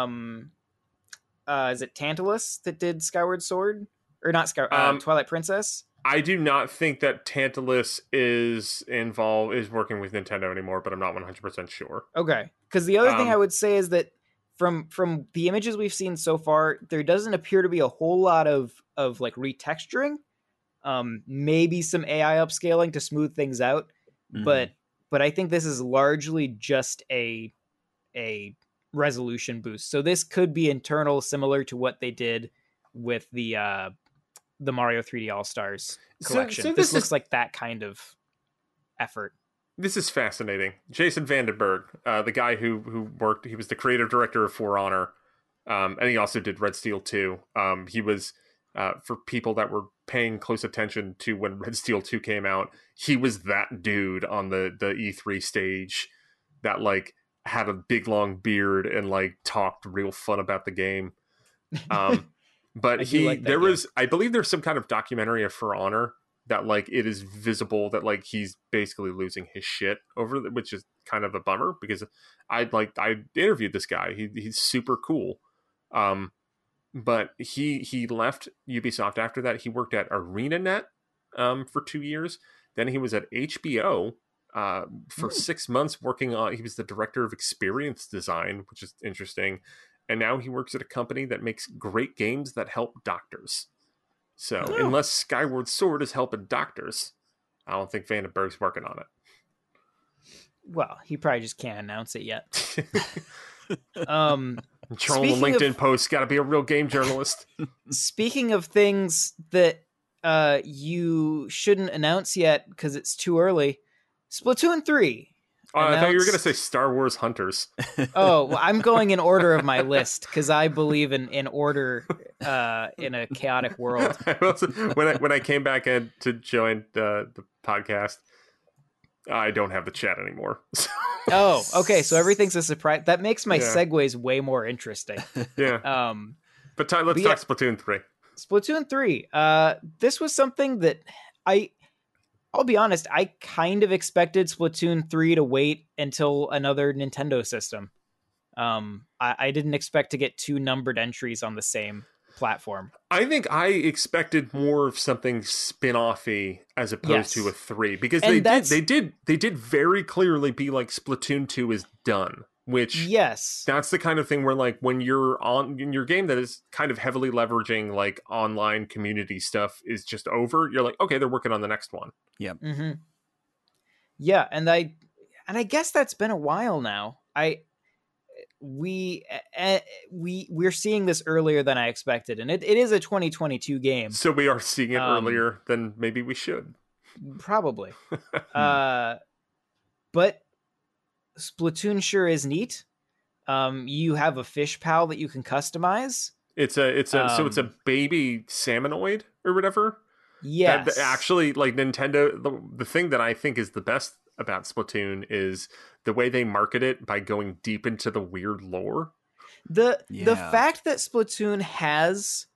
is it Tantalus that did Skyward Sword? Or not Twilight Princess? I do not think that Tantalus is working with Nintendo anymore, but I'm not 100% sure. Okay. Because the other thing I would say is that from the images we've seen so far, there doesn't appear to be a whole lot of like retexturing. Maybe some AI upscaling to smooth things out. Mm-hmm. But I think this is largely just a resolution boost. So this could be internal, similar to what they did with the Mario 3D All-Stars collection. So this looks like that kind of effort. This is fascinating. Jason Vandenberg, the guy who worked, he was the creative director of For Honor, and he also did Red Steel 2. He was, for people that were paying close attention to when Red Steel 2 came out, he was that dude on the E3 stage that had a big long beard and talked real fun about the game. But I believe there's some kind of documentary of For Honor that it is visible that he's basically losing his shit over which is kind of a bummer, because I interviewed this guy. He's super cool. But he left Ubisoft after that. He worked at ArenaNet for 2 years. Then he was at HBO for 6 months working on. He was the director of experience design, which is interesting. And now he works at a company that makes great games that help doctors. So unless Skyward Sword is helping doctors, I don't think Vandenberg's working on it. Well, he probably just can't announce it yet. Trolling LinkedIn posts, got to be a real game journalist. Speaking of things that you shouldn't announce yet because it's too early, Splatoon 3. I thought you were going to say Star Wars Hunters. Oh, well, I'm going in order of my list because I believe in order in a chaotic world. When I came back in to join the podcast, I don't have the chat anymore. Oh, okay. So everything's a surprise. That makes my segues way more interesting. Yeah. Let's talk Splatoon 3. Splatoon 3. This was something that I'll be honest, I kind of expected Splatoon 3 to wait until another Nintendo system. I didn't expect to get 2 numbered entries on the same platform. I think I expected more of something spin-offy as opposed to a 3 because they did very clearly be like Splatoon 2 is done, which that's the kind of thing where like when you're on in your game that is kind of heavily leveraging like online community stuff is just over, you're like, okay, they're working on the next one. Yep. Mm-hmm. Yeah, and I guess that's been a while now. We're seeing this earlier than I expected, and it is a 2022 game. So we are seeing it earlier than maybe we should. Probably. But Splatoon sure is neat. You have a fish pal that you can customize. So it's a baby salmonoid or whatever. Yes. Actually, like Nintendo, the thing that I think is the best about Splatoon is the way they market it by going deep into the weird lore. The fact that Splatoon has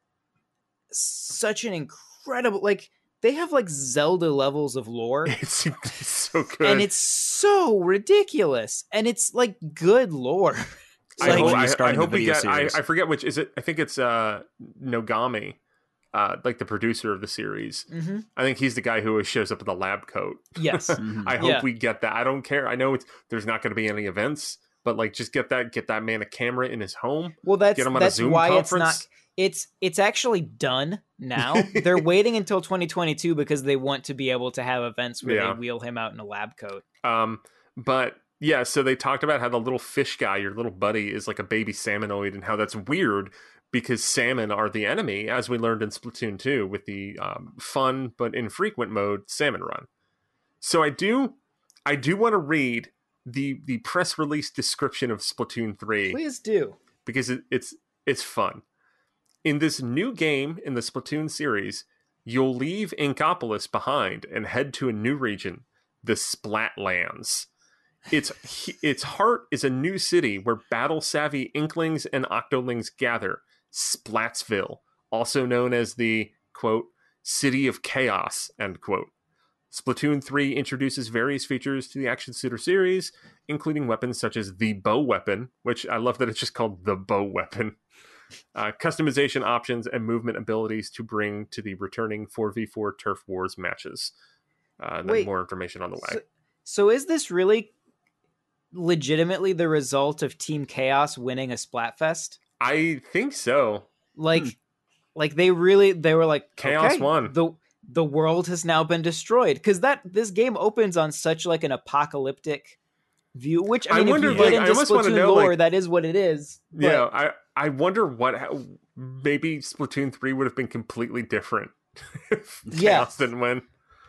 such an incredible, like, they have like Zelda levels of lore. It's so good. And it's so ridiculous. And it's like good lore. I hope we get, I forget which, is it? I think it's Nogami. Like the producer of the series. Mm-hmm. I think he's the guy who always shows up in the lab coat. Yes. I hope we get that. I don't care. I know there's not going to be any events, but like just get that man a camera in his home. Well, that's why conference. It's actually done now. They're waiting until 2022 because they want to be able to have events where they wheel him out in a lab coat. But yeah, so they talked about how the little fish guy, your little buddy, is like a baby salmonoid and how that's weird because salmon are the enemy, as we learned in Splatoon 2 with the fun but infrequent mode Salmon Run. So I do want to read the press release description of Splatoon 3. Please do. Because it's fun. In this new game in the Splatoon series, you'll leave Inkopolis behind and head to a new region, the Splatlands. Its heart is a new city where battle-savvy Inklings and Octolings gather, Splatsville, also known as the, quote, City of Chaos, end quote. Splatoon 3 introduces various features to the action shooter series, including weapons such as the bow weapon, which I love that it's just called the bow weapon, customization options, and movement abilities to bring to the returning 4v4 Turf Wars matches. Then more information on the way. So is this really legitimately the result of Team Chaos winning a Splatfest? I think so. Like they were like, Chaos won. The world has now been destroyed, because this game opens on such like an apocalyptic view, which I mean, wonder, if you get into Splatoon lore, that is what it is. But... Yeah, I wonder maybe Splatoon 3 would have been completely different if Chaos didn't win.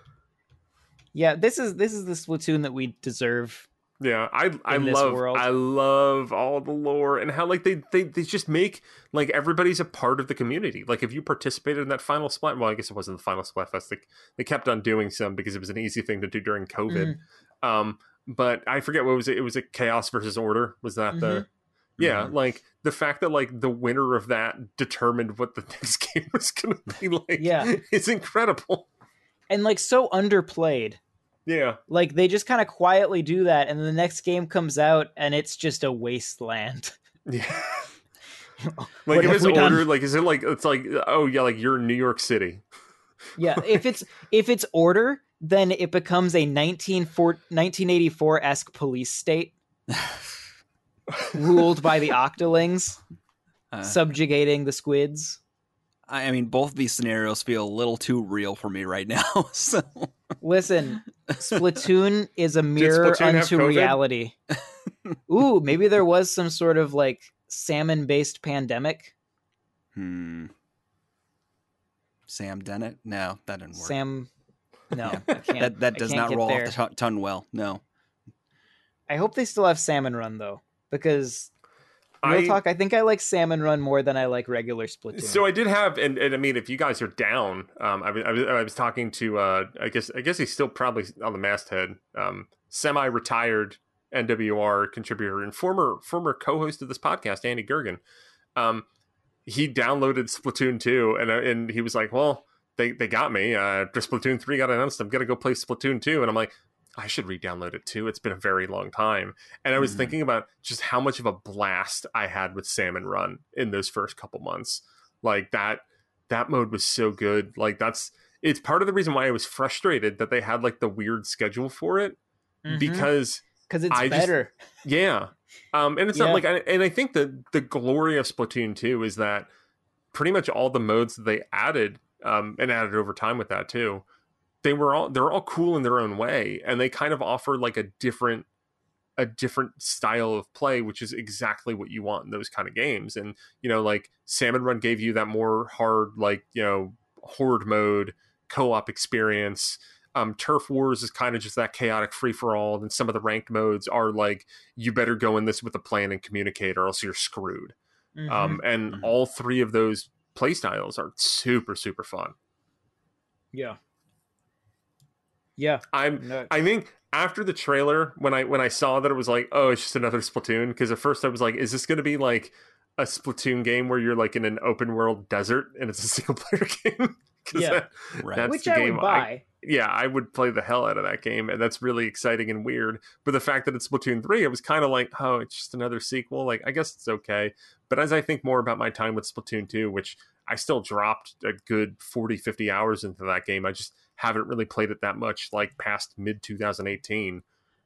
Yeah, this is the Splatoon that we deserve. Yeah, I love all the lore and how like they just make like everybody's a part of the community. Like if you participated in that final Splat, well, I guess it wasn't the final Splatfest. They kept on doing some because it was an easy thing to do during COVID. Mm-hmm. But I forget what was it. It was a Chaos versus Order. Was that the? Yeah, like the fact that like the winner of that determined what the next game was going to be like. Yeah, it's incredible and like so underplayed. Yeah. Like, they just kind of quietly do that, and the next game comes out, and it's just a wasteland. Yeah. Like if it's ordered, like is it like it's like oh yeah, like you're in New York City. Yeah, if it's order, then it becomes a 1984-esque police state ruled by the Octolings, subjugating the squids. I mean, both of these scenarios feel a little too real for me right now. So listen, Splatoon is a mirror unto reality. Ooh, maybe there was some sort of like salmon-based pandemic. Sam Dennett? No, that didn't work. No, that does not roll off the tongue well. No. I hope they still have Salmon Run though, because real talk, I think I like Salmon Run more than I like regular Splatoon. So I did have, and I mean, if you guys are down, I was talking to, I guess he's still probably on the masthead, semi-retired NWR contributor and former co-host of this podcast, Andy Gergen. He downloaded Splatoon 2, and he was like, well, they got me. After Splatoon 3 got announced, I'm going to go play Splatoon 2. And I'm like, I should re-download it too. It's been a very long time. And I was thinking about just how much of a blast I had with Salmon Run in those first couple months. Like that mode was so good. Like it's part of the reason why I was frustrated that they had like the weird schedule for it because it's better. And it's not like, and I think that the glory of Splatoon 2 is that pretty much all the modes that they added, and added over time with that too, they're all cool in their own way, and they kind of offer like a different style of play, which is exactly what you want in those kind of games. And like Salmon Run gave you that more hard, like horde mode co-op experience. Turf Wars is kind of just that chaotic free-for-all, and some of the ranked modes are like you better go in this with a plan and communicate or else you're screwed. And all three of those play styles are super, super fun. I think after the trailer, when I saw that it was like, oh, it's just another Splatoon, because at first I was like, is this going to be like a Splatoon game where you're like in an open world desert and it's a single player game? That's which the game I would buy. I would play the hell out of that game, and that's really exciting and weird. But the fact that it's Splatoon 3, it was kind of like, oh, it's just another sequel. Like, I guess it's okay. But as I think more about my time with Splatoon 2, which I still dropped a good 40, 50 hours into that game, I just haven't really played it that much, like past mid-2018.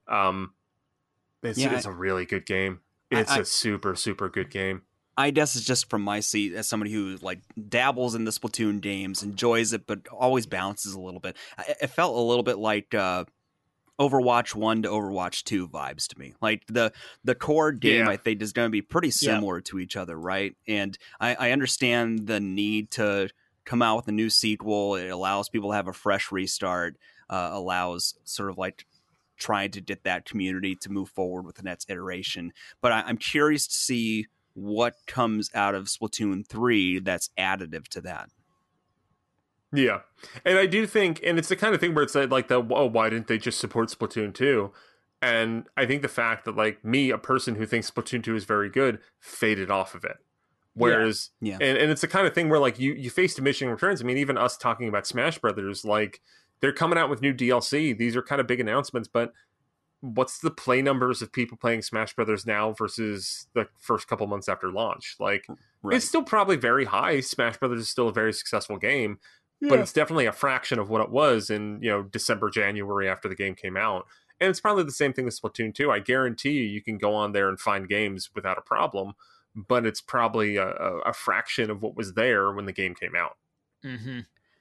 It's a really good game. It's a super, super good game. I guess it's just from my seat as somebody who like dabbles in the Splatoon games, enjoys it, but always bounces a little bit. It felt a little bit like Overwatch 1 to Overwatch 2 vibes to me. Like the core game, I think, is going to be pretty similar to each other, right? And I understand the need to come out with a new sequel. It allows people to have a fresh restart, allows sort of like trying to get that community to move forward with the next iteration. But I'm curious to see what comes out of Splatoon 3 that's additive to that. Yeah. And I do think, and it's the kind of thing where it's like why didn't they just support Splatoon 2? And I think the fact that like me, a person who thinks Splatoon 2 is very good, faded off of it. Whereas, and it's the kind of thing where like you face diminishing returns. I mean, even us talking about Smash Brothers, like they're coming out with new DLC. These are kind of big announcements, but what's the play numbers of people playing Smash Brothers now versus the first couple months after launch? Like, it's still probably very high. Smash Brothers is still a very successful game, but it's definitely a fraction of what it was in, December, January after the game came out. And it's probably the same thing with Splatoon 2. I guarantee you can go on there and find games without a problem, but it's probably a fraction of what was there when the game came out. Mm-hmm.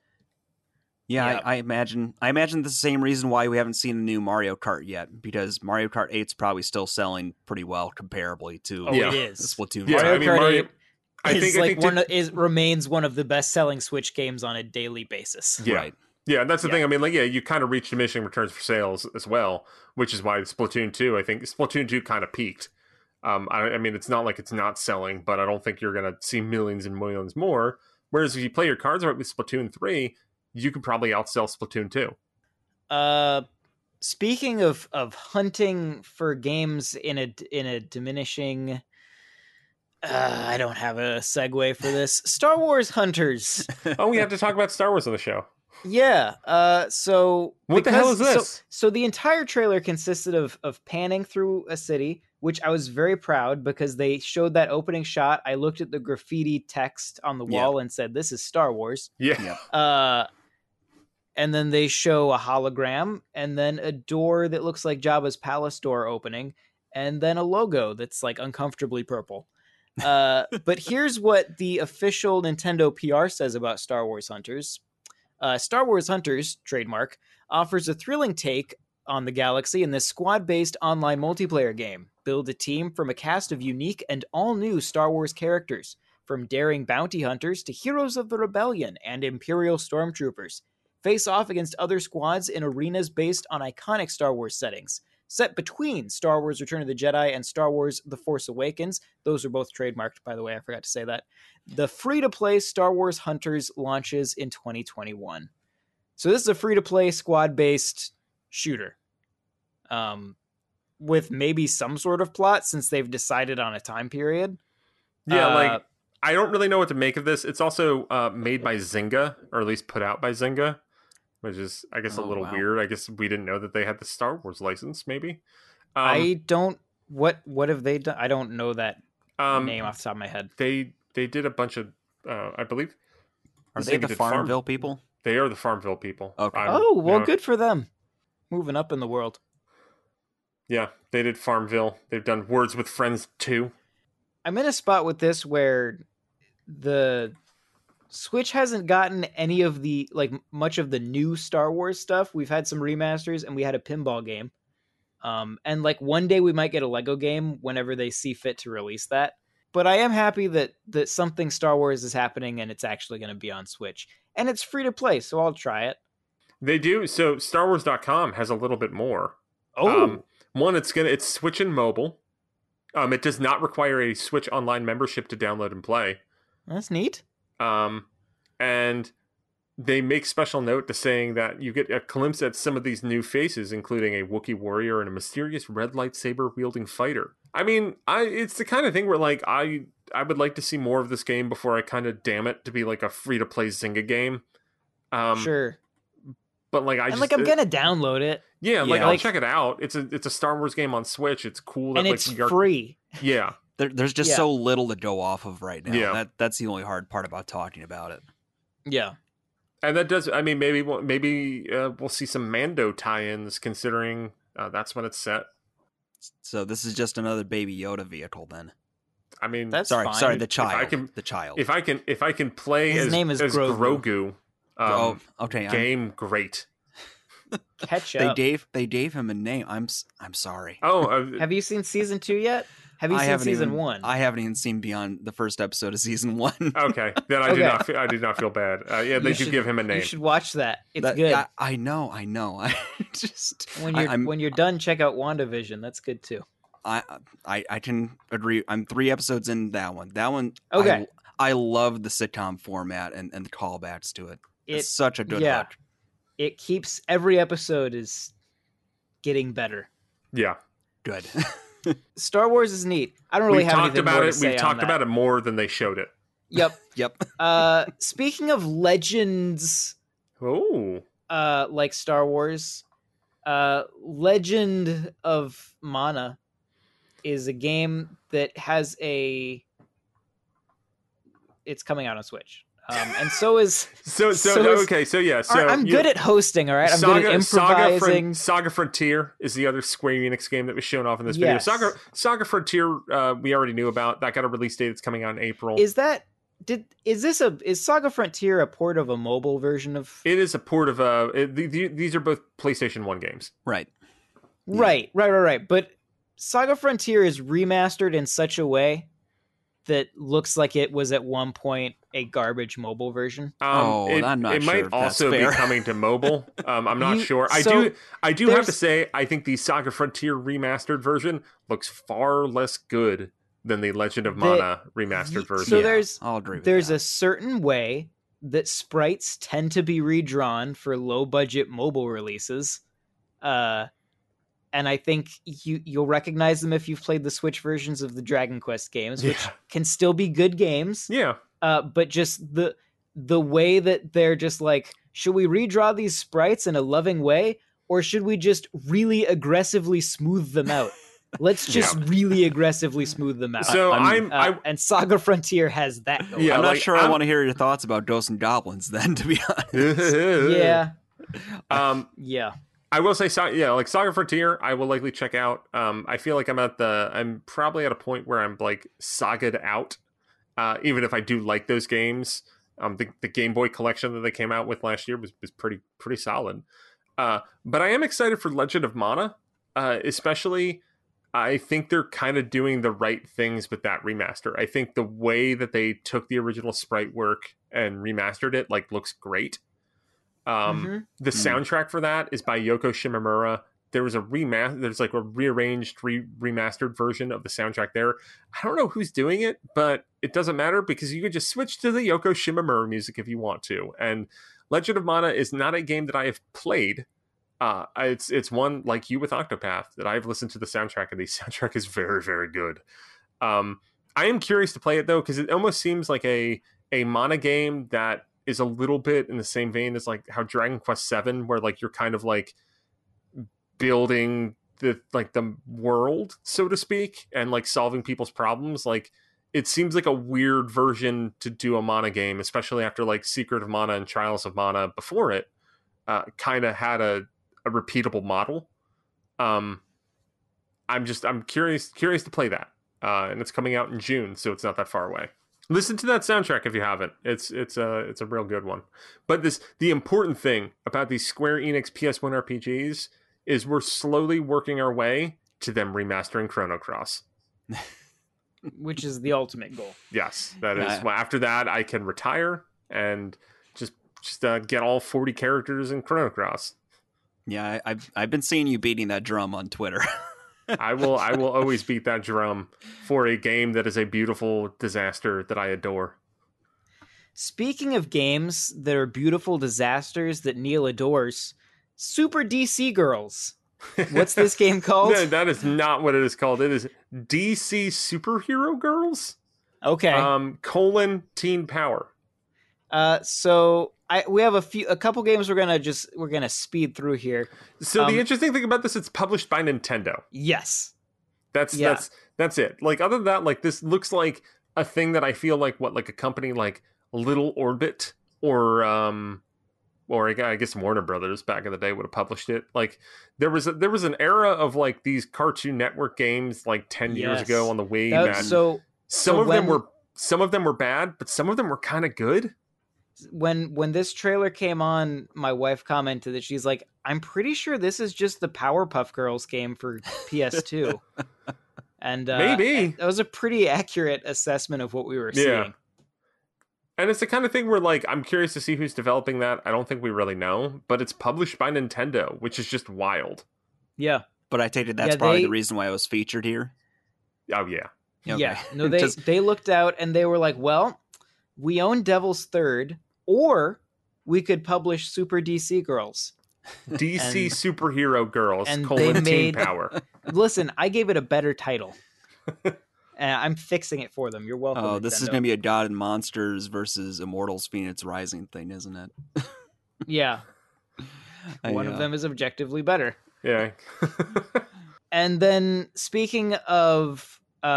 Yeah, I imagine the same reason why we haven't seen a new Mario Kart yet, because Mario Kart 8's probably still selling pretty well comparably to it is. Splatoon. Yeah, Mario Kart 8 remains one of the best-selling Switch games on a daily basis. Yeah. Right. Yeah, and that's the thing. I mean, you kind of reach diminishing returns for sales as well, which is why Splatoon 2, I think Splatoon 2 kind of peaked. I mean, it's not like it's not selling, but I don't think you're going to see millions and millions more. Whereas if you play your cards right with Splatoon 3, you could probably outsell Splatoon 2. Speaking of hunting for games in a diminishing, I don't have a segue for this. Star Wars Hunters. Oh, we have to talk about Star Wars on the show. Yeah. So what the hell is this? So the entire trailer consisted of panning through a city which I was very proud because they showed that opening shot. I looked at the graffiti text on the wall and said, "This is Star Wars." Yeah. And then they show a hologram, and then a door that looks like Jabba's palace door opening, and then a logo that's like uncomfortably purple. But here's what the official Nintendo PR says about Star Wars Hunters. Star Wars Hunters, trademark, offers a thrilling take on the galaxy in this squad-based online multiplayer game. Build a team from a cast of unique and all-new Star Wars characters, from daring bounty hunters to heroes of the rebellion and Imperial stormtroopers. Face off against other squads in arenas based on iconic Star Wars settings. Set between Star Wars Return of the Jedi and Star Wars The Force Awakens. Those are both trademarked, by the way. I forgot to say that. The free-to-play Star Wars Hunters launches in 2021. So this is a free-to-play squad-based shooter. With maybe some sort of plot, since they've decided on a time period. Yeah, I don't really know what to make of this. It's also made by Zynga, or at least put out by Zynga, which is, I guess, a little weird. I guess we didn't know that they had the Star Wars license, maybe. I don't... What have they done? I don't know that name off the top of my head. They did a bunch of, I believe... Are they the Farmville people? They are the Farmville people. Okay. Good for them. Moving up in the world. Yeah, they did Farmville. They've done Words with Friends 2. I'm in a spot with this where the Switch hasn't gotten any of the, much of the new Star Wars stuff. We've had some remasters, and we had a pinball game. And one day we might get a Lego game whenever they see fit to release that. But I am happy that something Star Wars is happening, and it's actually going to be on Switch. And it's free to play, so I'll try it. They do. So StarWars.com has a little bit more. One, it's Switch and mobile. It does not require a Switch Online membership to download and play. That's neat. And they make special note to saying that you get a glimpse at some of these new faces, including a Wookiee warrior and a mysterious red lightsaber wielding fighter. I mean, it's the kind of thing where I would like to see more of this game before I kind of damn it to be like a free to play Zynga game. Sure. But I'm gonna download it. Yeah, I'll check it out. It's a Star Wars game on Switch. It's cool. And it's free. Yeah. There's just so little to go off of right now. Yeah. That's the only hard part about talking about it. Yeah. And that does, I mean, maybe we'll see some Mando tie-ins, considering that's when it's set. So this is just another Baby Yoda vehicle then. I mean, that's sorry, fine. the child. The child. If I can play his name is Grogu. Okay. Game great. Catch up. They gave him a name. I'm sorry. Have you seen season 2 yet? Have you seen season 1? I haven't even seen beyond the first episode of season 1. Okay, then I do not feel bad. They do give him a name. You should watch that. It's good. I know. I just when you're done, check out WandaVision. That's good too. I can agree. I'm 3 episodes in that one. Okay. I love the sitcom format and the callbacks to it. It's such a good hook. It keeps every episode is getting better. Yeah. Good. Star Wars is neat. I don't really have anything more to say on that. We've talked about it more than they showed it. Yep. Speaking of legends, like Star Wars, Legend of Mana is a game that has it's coming out on Switch. And so is I'm good at hosting, all right? I'm good at improvising. Saga Frontier is the other Square Enix game that was shown off in this video. Saga Frontier we already knew about. That got a release date. It's coming out in April. Is Saga Frontier a port of a mobile version of? It is a port of these are both PlayStation 1 games. Right. Yeah. Right. But Saga Frontier is remastered in such a way that looks like it was at one point a garbage mobile version. I'm not sure. It might also be coming to mobile. I'm not sure. I do have to say, I think the Saga Frontier remastered version looks far less good than the Legend of Mana remastered version. So I'll agree with there's that. a certain way that sprites tend to be redrawn for low budget mobile releases. And I think you'll recognize them if you've played the Switch versions of the Dragon Quest games, which can still be good games. Yeah. But just the way that they're just like, should we redraw these sprites in a loving way, or should we just really aggressively smooth them out? Let's just really aggressively smooth them out. So and Saga Frontier has that going. I'm not sure I want to hear your thoughts about Ghosts and Goblins then, to be honest. Yeah. I will say, like Saga Frontier, I will likely check out. I feel like I'm probably at a point where I'm like saga'd out. Even if I do like those games, the Game Boy collection that they came out with last year was pretty solid. But I am excited for Legend of Mana, especially. I think they're kind of doing the right things with that remaster. I think the way that they took the original sprite work and remastered it looks great. The soundtrack for that is by Yoko Shimomura. There was there's a rearranged, remastered version of the soundtrack there. I don't know who's doing it, but it doesn't matter because you can just switch to the Yoko Shimomura music if you want to. And Legend of Mana is not a game that I have played. It's one like you with Octopath that I've listened to the soundtrack, and the soundtrack is very, very good. I am curious to play it though, because it almost seems like a Mana game that is a little bit in the same vein as like how Dragon Quest VII, where like you're kind of like building the world, so to speak, and like solving people's problems. Like it seems like a weird version to do a Mana game, especially after like Secret of Mana and Trials of Mana before it kind of had a repeatable model. I'm curious to play that. And it's coming out in June, so it's not that far away. Listen to that soundtrack if you haven't. It's a real good one. But the important thing about these Square Enix PS1 RPGs is we're slowly working our way to them remastering Chrono Cross. Which is the ultimate goal. Yes, that is. Well, after that, I can retire and just get all 40 characters in Chrono Cross. Yeah, I've been seeing you beating that drum on Twitter. I will always beat that drum for a game that is a beautiful disaster that I adore. Speaking of games that are beautiful disasters that Neil adores, Super DC Girls. What's this game called? No, that is not what it is called. It is DC Superhero Girls. Okay. Teen Power. So we have a couple games we're gonna speed through here. So the interesting thing about this, it's published by Nintendo. Yes. That's it. Like other than that, like this looks like a thing that I feel like a company like Little Orbit or I guess Warner Brothers back in the day would have published it. Like there was an era of like these Cartoon Network games like 10 years ago on the Wii. Some of them were bad, but some of them were kind of good. When this trailer came on, my wife commented that she's like, I'm pretty sure this is just the Powerpuff Girls game for PS2. And maybe that was a pretty accurate assessment of what we were seeing. And it's the kind of thing where like I'm curious to see who's developing that. I don't think we really know, but it's published by Nintendo, which is just wild. Yeah. But I take it that's probably the reason why it was featured here. Oh yeah. Okay. Yeah. No, they looked out and they were like, well, we own Devil's Third, or we could publish Super DC Girls. DC Superhero Girls, and Teen Power. Listen, I gave it a better title. And I'm fixing it for them. You're welcome. Oh, this is going to be a God and Monsters versus Immortals Phoenix Rising thing, isn't it? Yeah. One of them is objectively better. Yeah. And then speaking of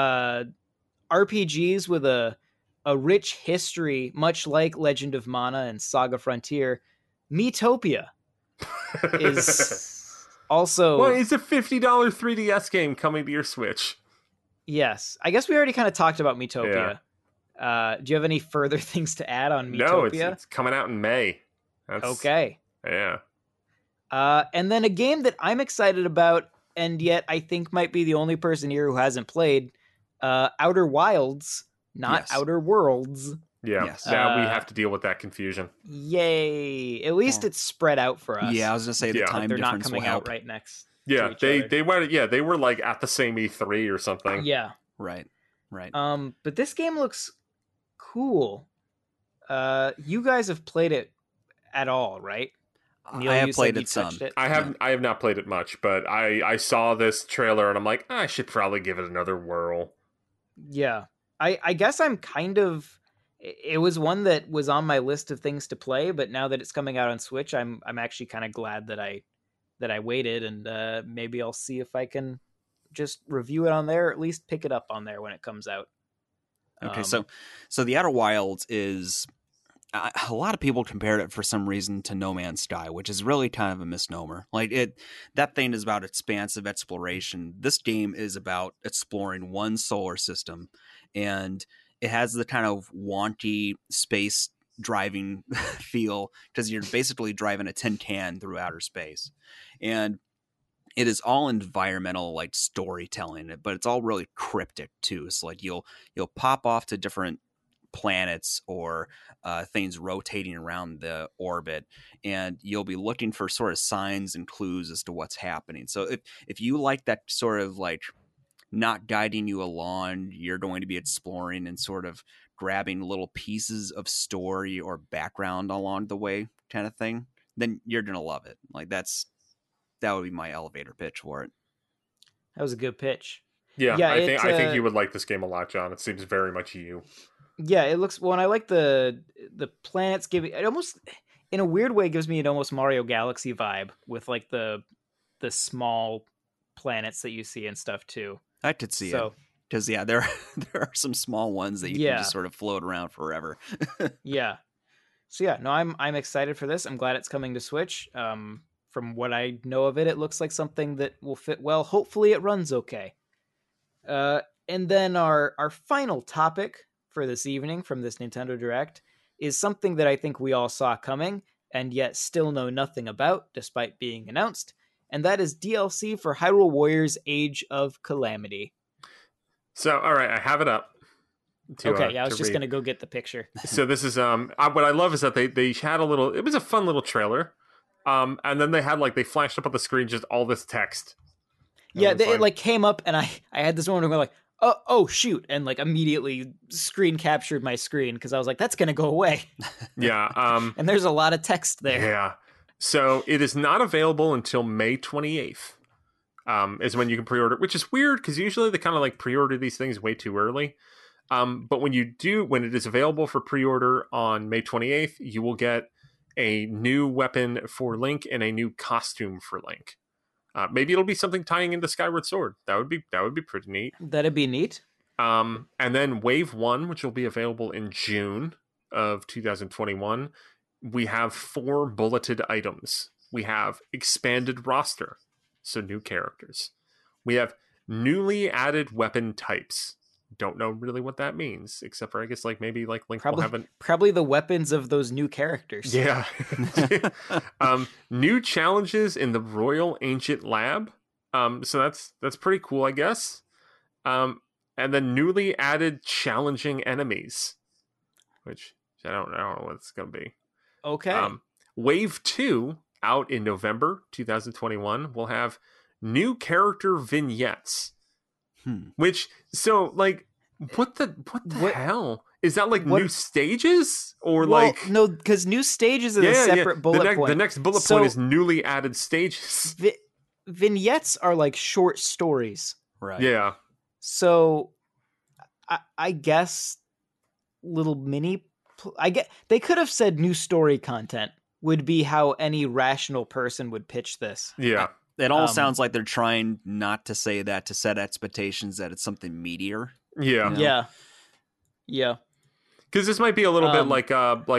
RPGs with a rich history, much like Legend of Mana and Saga Frontier, Miitopia is also... Well, it's a $50 3DS game coming to your Switch. Yes. I guess we already kind of talked about Miitopia. Yeah. Do you have any further things to add on Miitopia? No, it's coming out in May. Okay. Yeah. And then a game that I'm excited about, and yet I think might be the only person here who hasn't played, Outer Wilds, not Outer Worlds. Yeah, yes. Now we have to deal with that confusion. Yay! At least it's spread out for us. Yeah, I was gonna say the time they're difference not coming out right next. Yeah, they were like at the same E3 or something. Yeah, right. But this game looks cool. You guys have played it at all, right? Neil, I have played it some. I have not played it much, but I saw this trailer and I'm like, I should probably give it another whirl. Yeah, I guess I'm kind of. It was one that was on my list of things to play, but now that it's coming out on Switch, I'm actually kind of glad that I waited, and maybe I'll see if I can just review it on there, or at least pick it up on there when it comes out. Okay, so The Outer Wilds is a lot of people compared it for some reason to No Man's Sky, which is really kind of a misnomer. Like that thing is about expansive exploration. This game is about exploring one solar system, and it has the kind of wanty space driving feel because you're basically driving a tin can through outer space, and it is all environmental like storytelling, but it's all really cryptic too. So like you'll pop off to different planets or things rotating around the orbit, and you'll be looking for sort of signs and clues as to what's happening. So if you like that sort of like not guiding you along, you're going to be exploring and sort of grabbing little pieces of story or background along the way kind of thing, then you're going to love it. Like that would be my elevator pitch for it. That was a good pitch. Yeah, I think you would like this game a lot, John. It seems very much you. Yeah, it looks well, and I like the planets giving it almost in a weird way gives me an almost Mario Galaxy vibe with like the small planets that you see and stuff too. I could see it. Because there are some small ones that you can just sort of float around forever. Yeah. So yeah, no, I'm excited for this. I'm glad it's coming to Switch. From what I know of it, it looks like something that will fit well. Hopefully it runs okay. And then our final topic for this evening from this Nintendo Direct is something that I think we all saw coming and yet still know nothing about despite being announced. And that is DLC for Hyrule Warriors Age of Calamity. So, all right, I have it up. I was just going to go get the picture. So this is, what I love is that they had it was a fun little trailer. And then they flashed up on the screen just all this text. Yeah, it came up and I had this moment where I'm like, oh shoot, and like immediately screen captured my screen because I was like, that's going to go away. Yeah. And there's a lot of text there. Yeah. So it is not available until May 28th. Is when you can pre-order, which is weird because usually they kind of like pre-order these things way too early. But when it is available for pre-order on May 28th, you will get a new weapon for Link and a new costume for Link. Maybe it'll be something tying into Skyward Sword. That would be pretty neat. That'd be neat. And then Wave 1, which will be available in June of 2021, we have 4 bulleted items. We have expanded roster, so new characters. We have newly added weapon types. Don't know really what that means, except for I guess maybe Link will have probably the weapons of those new characters. Yeah. New challenges in the Royal Ancient Lab. So that's pretty cool, I guess. And then newly added challenging enemies, which I don't know what it's gonna be. Okay. Wave 2 out in November 2021 will have new character vignettes. Which what the hell is that? New stages or no? Because new stages is a separate bullet point. The next bullet point is newly added stages. Vignettes are like short stories, right? Yeah. So, I guess little mini. They could have said new story content would be how any rational person would pitch this. Yeah. It all sounds like they're trying not to say that to set expectations that it's something meatier. Yeah. You know? Yeah. Because this might be a little bit like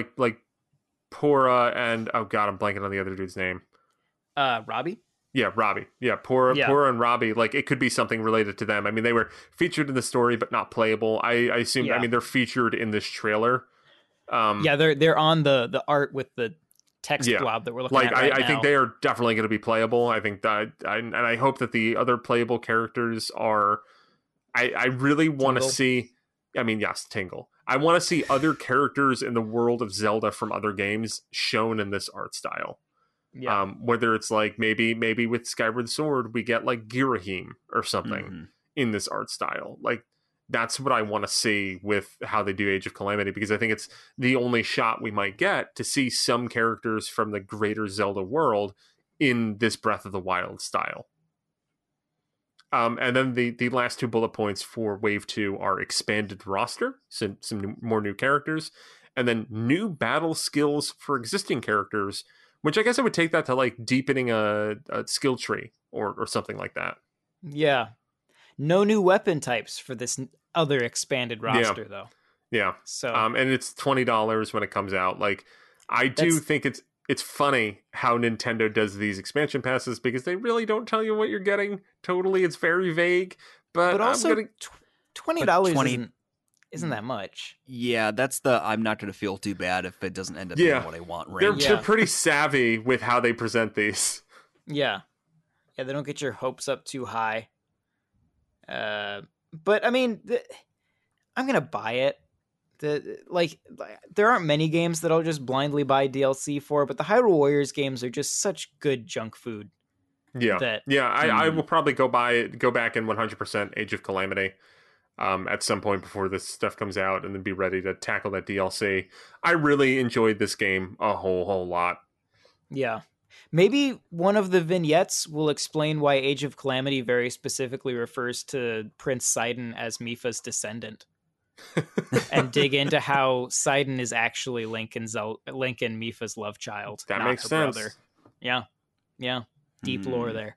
Pora and oh god, I'm blanking on the other dude's name. Robbie? Yeah, Robbie. Yeah, Pora and Robbie. It could be something related to them. I mean, they were featured in the story but not playable. I assume. Yeah. I mean, they're featured in this trailer. They're on the art with the text blob that we're looking at right now. I think they are definitely going to be playable. I think that, and I hope that the other playable characters are. I really want to see. I mean, yes, Tingle. I want to see other characters in the world of Zelda from other games shown in this art style. Yeah. Whether it's maybe with Skyward Sword we get Girahim or something in this art style. That's what I want to see with how they do Age of Calamity, because I think it's the only shot we might get to see some characters from the greater Zelda world in this Breath of the Wild style. And then the last 2 bullet points for Wave 2 are expanded roster, so some more new characters, and then new battle skills for existing characters, which I guess I would take that to deepening a skill tree or something like that. Yeah. No new weapon types for this other expanded roster, though. Yeah. So, and it's $20 when it comes out. Like, I do think it's funny how Nintendo does these expansion passes because they really don't tell you what you're getting. Totally, it's very vague. But also, $20 isn't Mm. that much. Yeah, that's I'm not going to feel too bad if it doesn't end up being what I want. They're pretty savvy with how they present these. Yeah. Yeah, they don't get your hopes up too high. But I mean, I'm going to buy it. There aren't many games that I'll just blindly buy DLC for, but the Hyrule Warriors games are just such good junk food. Yeah. I will probably go back in 100% Age of Calamity at some point before this stuff comes out, and then be ready to tackle that DLC. I really enjoyed this game a whole lot. Yeah. Maybe one of the vignettes will explain why Age of Calamity very specifically refers to Prince Sidon as Mipha's descendant. And dig into how Sidon is actually Link and Mipha's love child. That makes sense. Brother. Yeah. Deep lore there.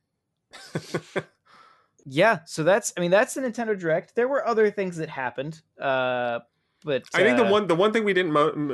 Yeah, so that's the Nintendo Direct. There were other things that happened, but I think the one thing we didn't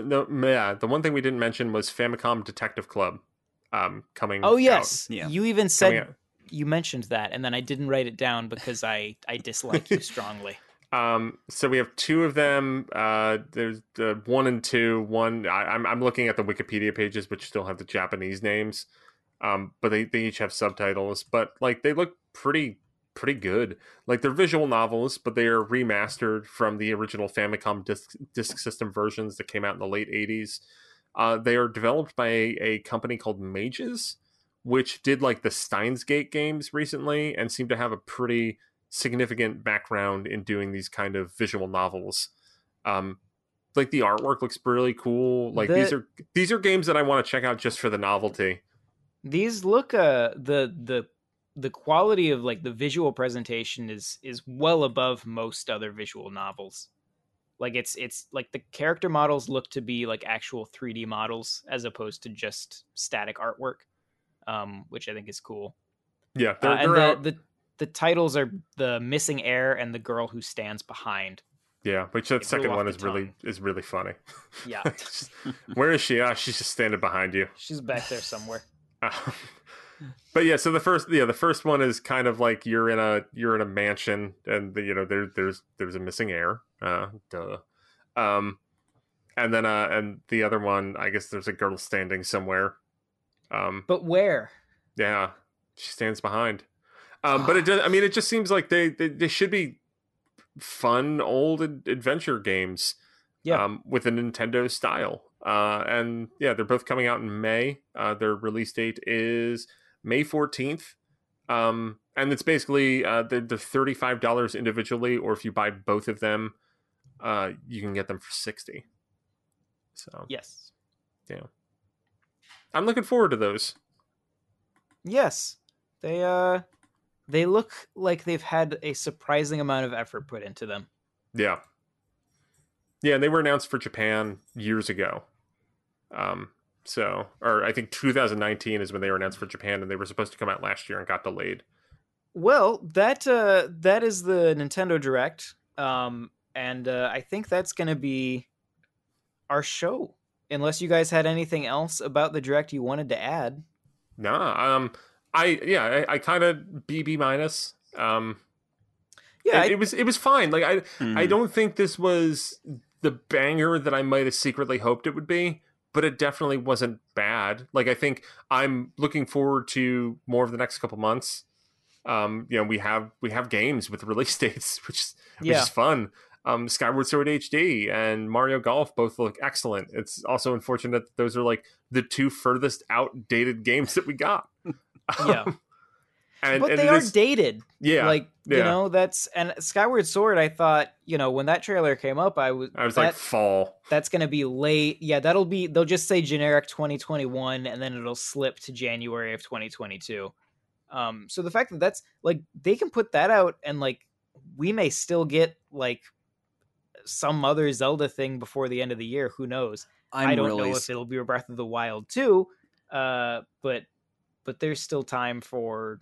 mention was Famicom Detective Club coming. Oh yes, out. Yeah. You even said you mentioned that, and then I didn't write it down because I dislike you strongly. So we have two of them. There's 1 and 2. One, I'm looking at the Wikipedia pages, which still have the Japanese names. But they each have subtitles. But like they look pretty good. Like they're visual novels, but they are remastered from the original Famicom disk system versions that came out in the late 80s. They are developed by a company called Mages, which did like the Steins Gate games recently and seem to have a pretty significant background in doing these kind of visual novels. Like the artwork looks really cool. Like these are games that I want to check out just for the novelty. These look the quality of like the visual presentation is well above most other visual novels. Like it's like the character models look to be like actual 3D models as opposed to just static artwork, which I think is cool. Yeah, the titles are The Missing Heir and The Girl Who Stands Behind. Yeah, which that second one is really funny. Yeah. Where is she? She's just standing behind you. She's back there somewhere. But yeah, so the first one is kind of like you're in a mansion, and there's a missing heir. Duh. And then and the other one, I guess there's a girl standing somewhere. But where? Yeah, she stands behind. But it just seems like they should be fun old adventure games. Yeah. With a Nintendo style. And yeah, they're both coming out in May. Their release date is May 14th. And it's basically they're $35 individually, or if you buy both of them, you can get them for $60. So yes. Yeah. I'm looking forward to those. Yes. They look like they've had a surprising amount of effort put into them. Yeah. Yeah, and they were announced for Japan years ago. Or I think 2019 is when they were announced for Japan, and they were supposed to come out last year and got delayed. Well, that is the Nintendo Direct, and I think that's going to be our show. Unless you guys had anything else about the Direct you wanted to add. Nah, I kind of B minus. Yeah, it was fine. Like I don't think this was the banger that I might have secretly hoped it would be, but it definitely wasn't bad. Like I think I'm looking forward to more of the next couple months. We have games with release dates, which is fun. Skyward Sword HD and Mario Golf both look excellent. It's also unfortunate that those are like the two furthest outdated games that we got. Yeah. But they are dated. Yeah. That's, and Skyward Sword, I thought, when that trailer came up, I was like, fall. That's going to be late. Yeah, they'll just say generic 2021, and then it'll slip to January of 2022. So the fact that that's like, they can put that out, and like, we may still get like some other Zelda thing before the end of the year. Who knows? I don't know if it'll be Breath of the Wild 2, but there's still time for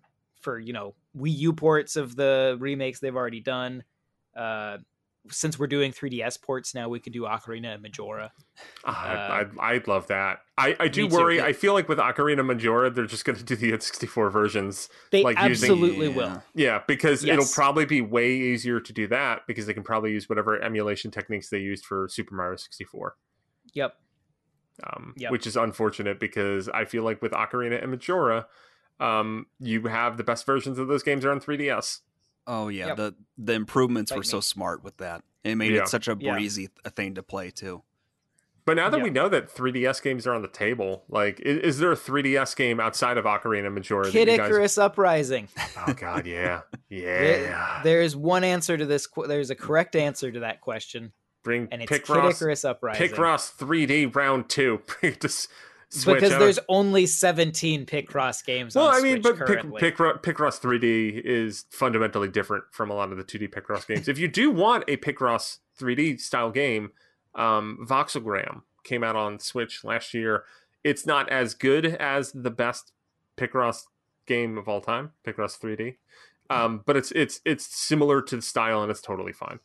for Wii U ports of the remakes they've already done. Since we're doing 3DS ports now, we could do Ocarina and Majora. I'd love that. I do worry. I feel like with Ocarina and Majora, they're just going to do the N64 versions. They absolutely will. Yeah, because it'll probably be way easier to do that because they can probably use whatever emulation techniques they used for Super Mario 64. Yep. Which is unfortunate because I feel like with Ocarina and Majora, you have the best versions of those games are on 3DS. Oh yeah, the improvements were so smart with that. It made it such a breezy thing to play too. But now that we know that 3DS games are on the table, like, is there a 3DS game outside of Ocarina and Majora? Kid Icarus Uprising. Oh God, yeah. There's one answer to this. There's a correct answer to that question. And it's Kid Icarus Uprising. Picross 3D Round 2. Switch, because there's only 17 Picross games on Switch currently. Picross 3D is fundamentally different from a lot of the 2D Picross games. If you do want a Picross 3D style game, Voxelgram came out on Switch last year. It's not as good as the best Picross game of all time, Picross 3D, but it's similar to the style and it's totally fine.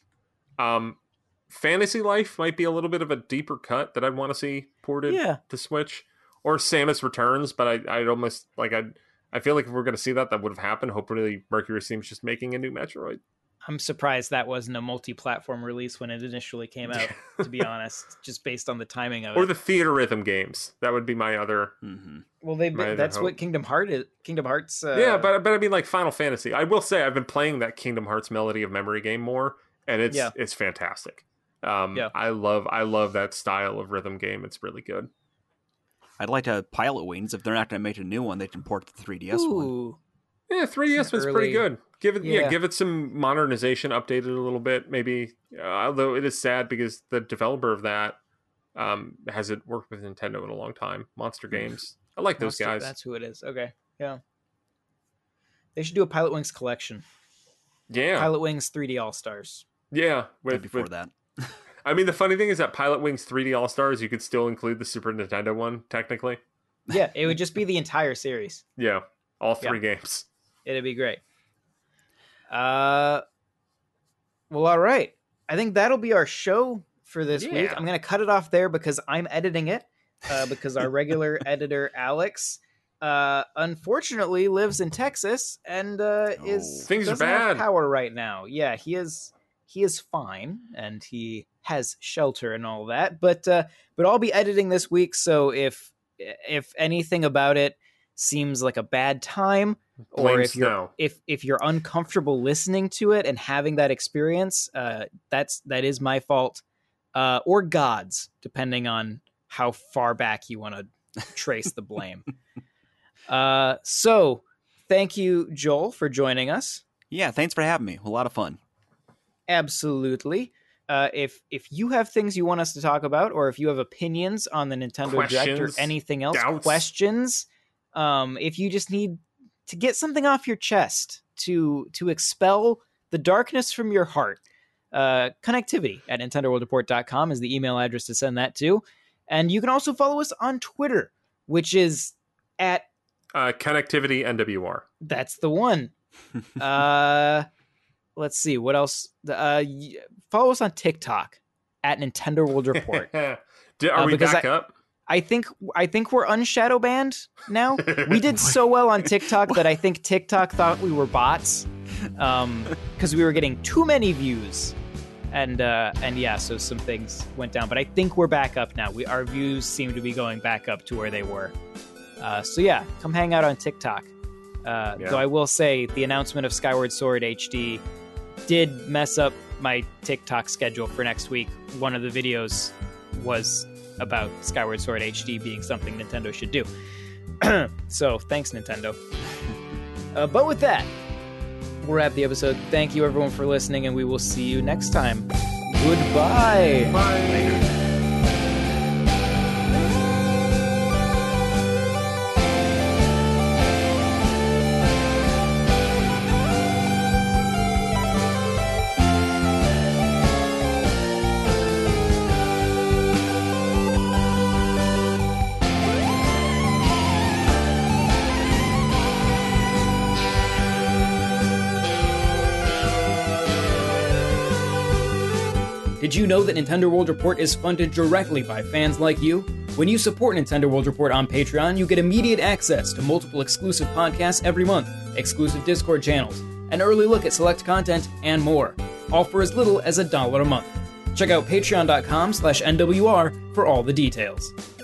Fantasy Life might be a little bit of a deeper cut that I'd want to see ported to Switch, or Samus Returns. But I'd almost like I feel like if we're going to see that would have happened. Hopefully, Mercury Steam's just making a new Metroid. I'm surprised that wasn't a multi-platform release when it initially came out. To be honest, just based on the timing of it, or the Theater Rhythm games. That would be my other. Mm-hmm. Well, that's what Kingdom Hearts is. Kingdom Hearts. But I mean, like Final Fantasy. I will say I've been playing that Kingdom Hearts Melody of Memory game more, and it's fantastic. I love that style of rhythm game. It's really good. I'd like to Pilot Wings. If they're not going to make a new one, they can port the 3DS one. Yeah, 3DS was pretty good. Give it some modernization, updated a little bit, maybe. Although it is sad because the developer of that hasn't worked with Nintendo in a long time. Monster Games. I like those guys. That's who it is. Okay, yeah. They should do a Pilot Wings collection. Yeah, Pilot Wings 3D All Stars. Yeah, before that. I mean, the funny thing is that Pilot Wings 3D All Stars, you could still include the Super Nintendo one, technically. Yeah, it would just be the entire series. Yeah, all three games. It'd be great. Well, all right. I think that'll be our show for this week. I'm going to cut it off there because I'm editing it. Because our regular editor, Alex, unfortunately lives in Texas and things are bad. Have power right now. Yeah, he is fine and he has shelter and all that. But I'll be editing this week, so if anything about it seems like a bad time, or if you're uncomfortable listening to it and having that experience, that is my fault, or God's, depending on how far back you want to trace the blame. So thank you, Joel, for joining us. Yeah, thanks for having me. A lot of fun. Absolutely. If you have things you want us to talk about, or if you have opinions on the Nintendo Direct or anything else, questions, if you just need to get something off your chest, to expel the darkness from your heart, connectivity at NintendoWorldReport.com is the email address to send that to. And you can also follow us on Twitter, which is at Connectivity NWR. That's the one. Let's see what else. Follow us on TikTok at Nintendo World Report. Are we back up? I think we're unshadow banned now. We did so well on TikTok that I think TikTok thought we were bots, because we were getting too many views, and so some things went down. But I think we're back up now. Our views seem to be going back up to where they were. So yeah, come hang out on TikTok. Though I will say the announcement of Skyward Sword HD did mess up my TikTok schedule for next week. One of the videos was about Skyward Sword HD being something Nintendo should do. So thanks, Nintendo. But with that, we'll wrap the episode. Thank you everyone for listening, and we will see you next time. Goodbye. Bye. Later. Did you know that Nintendo World Report is funded directly by fans like you? When you support Nintendo World Report on Patreon, you get immediate access to multiple exclusive podcasts every month, exclusive Discord channels, an early look at select content, and more, all for as little as $1 a month. Check out patreon.com/NWR for all the details.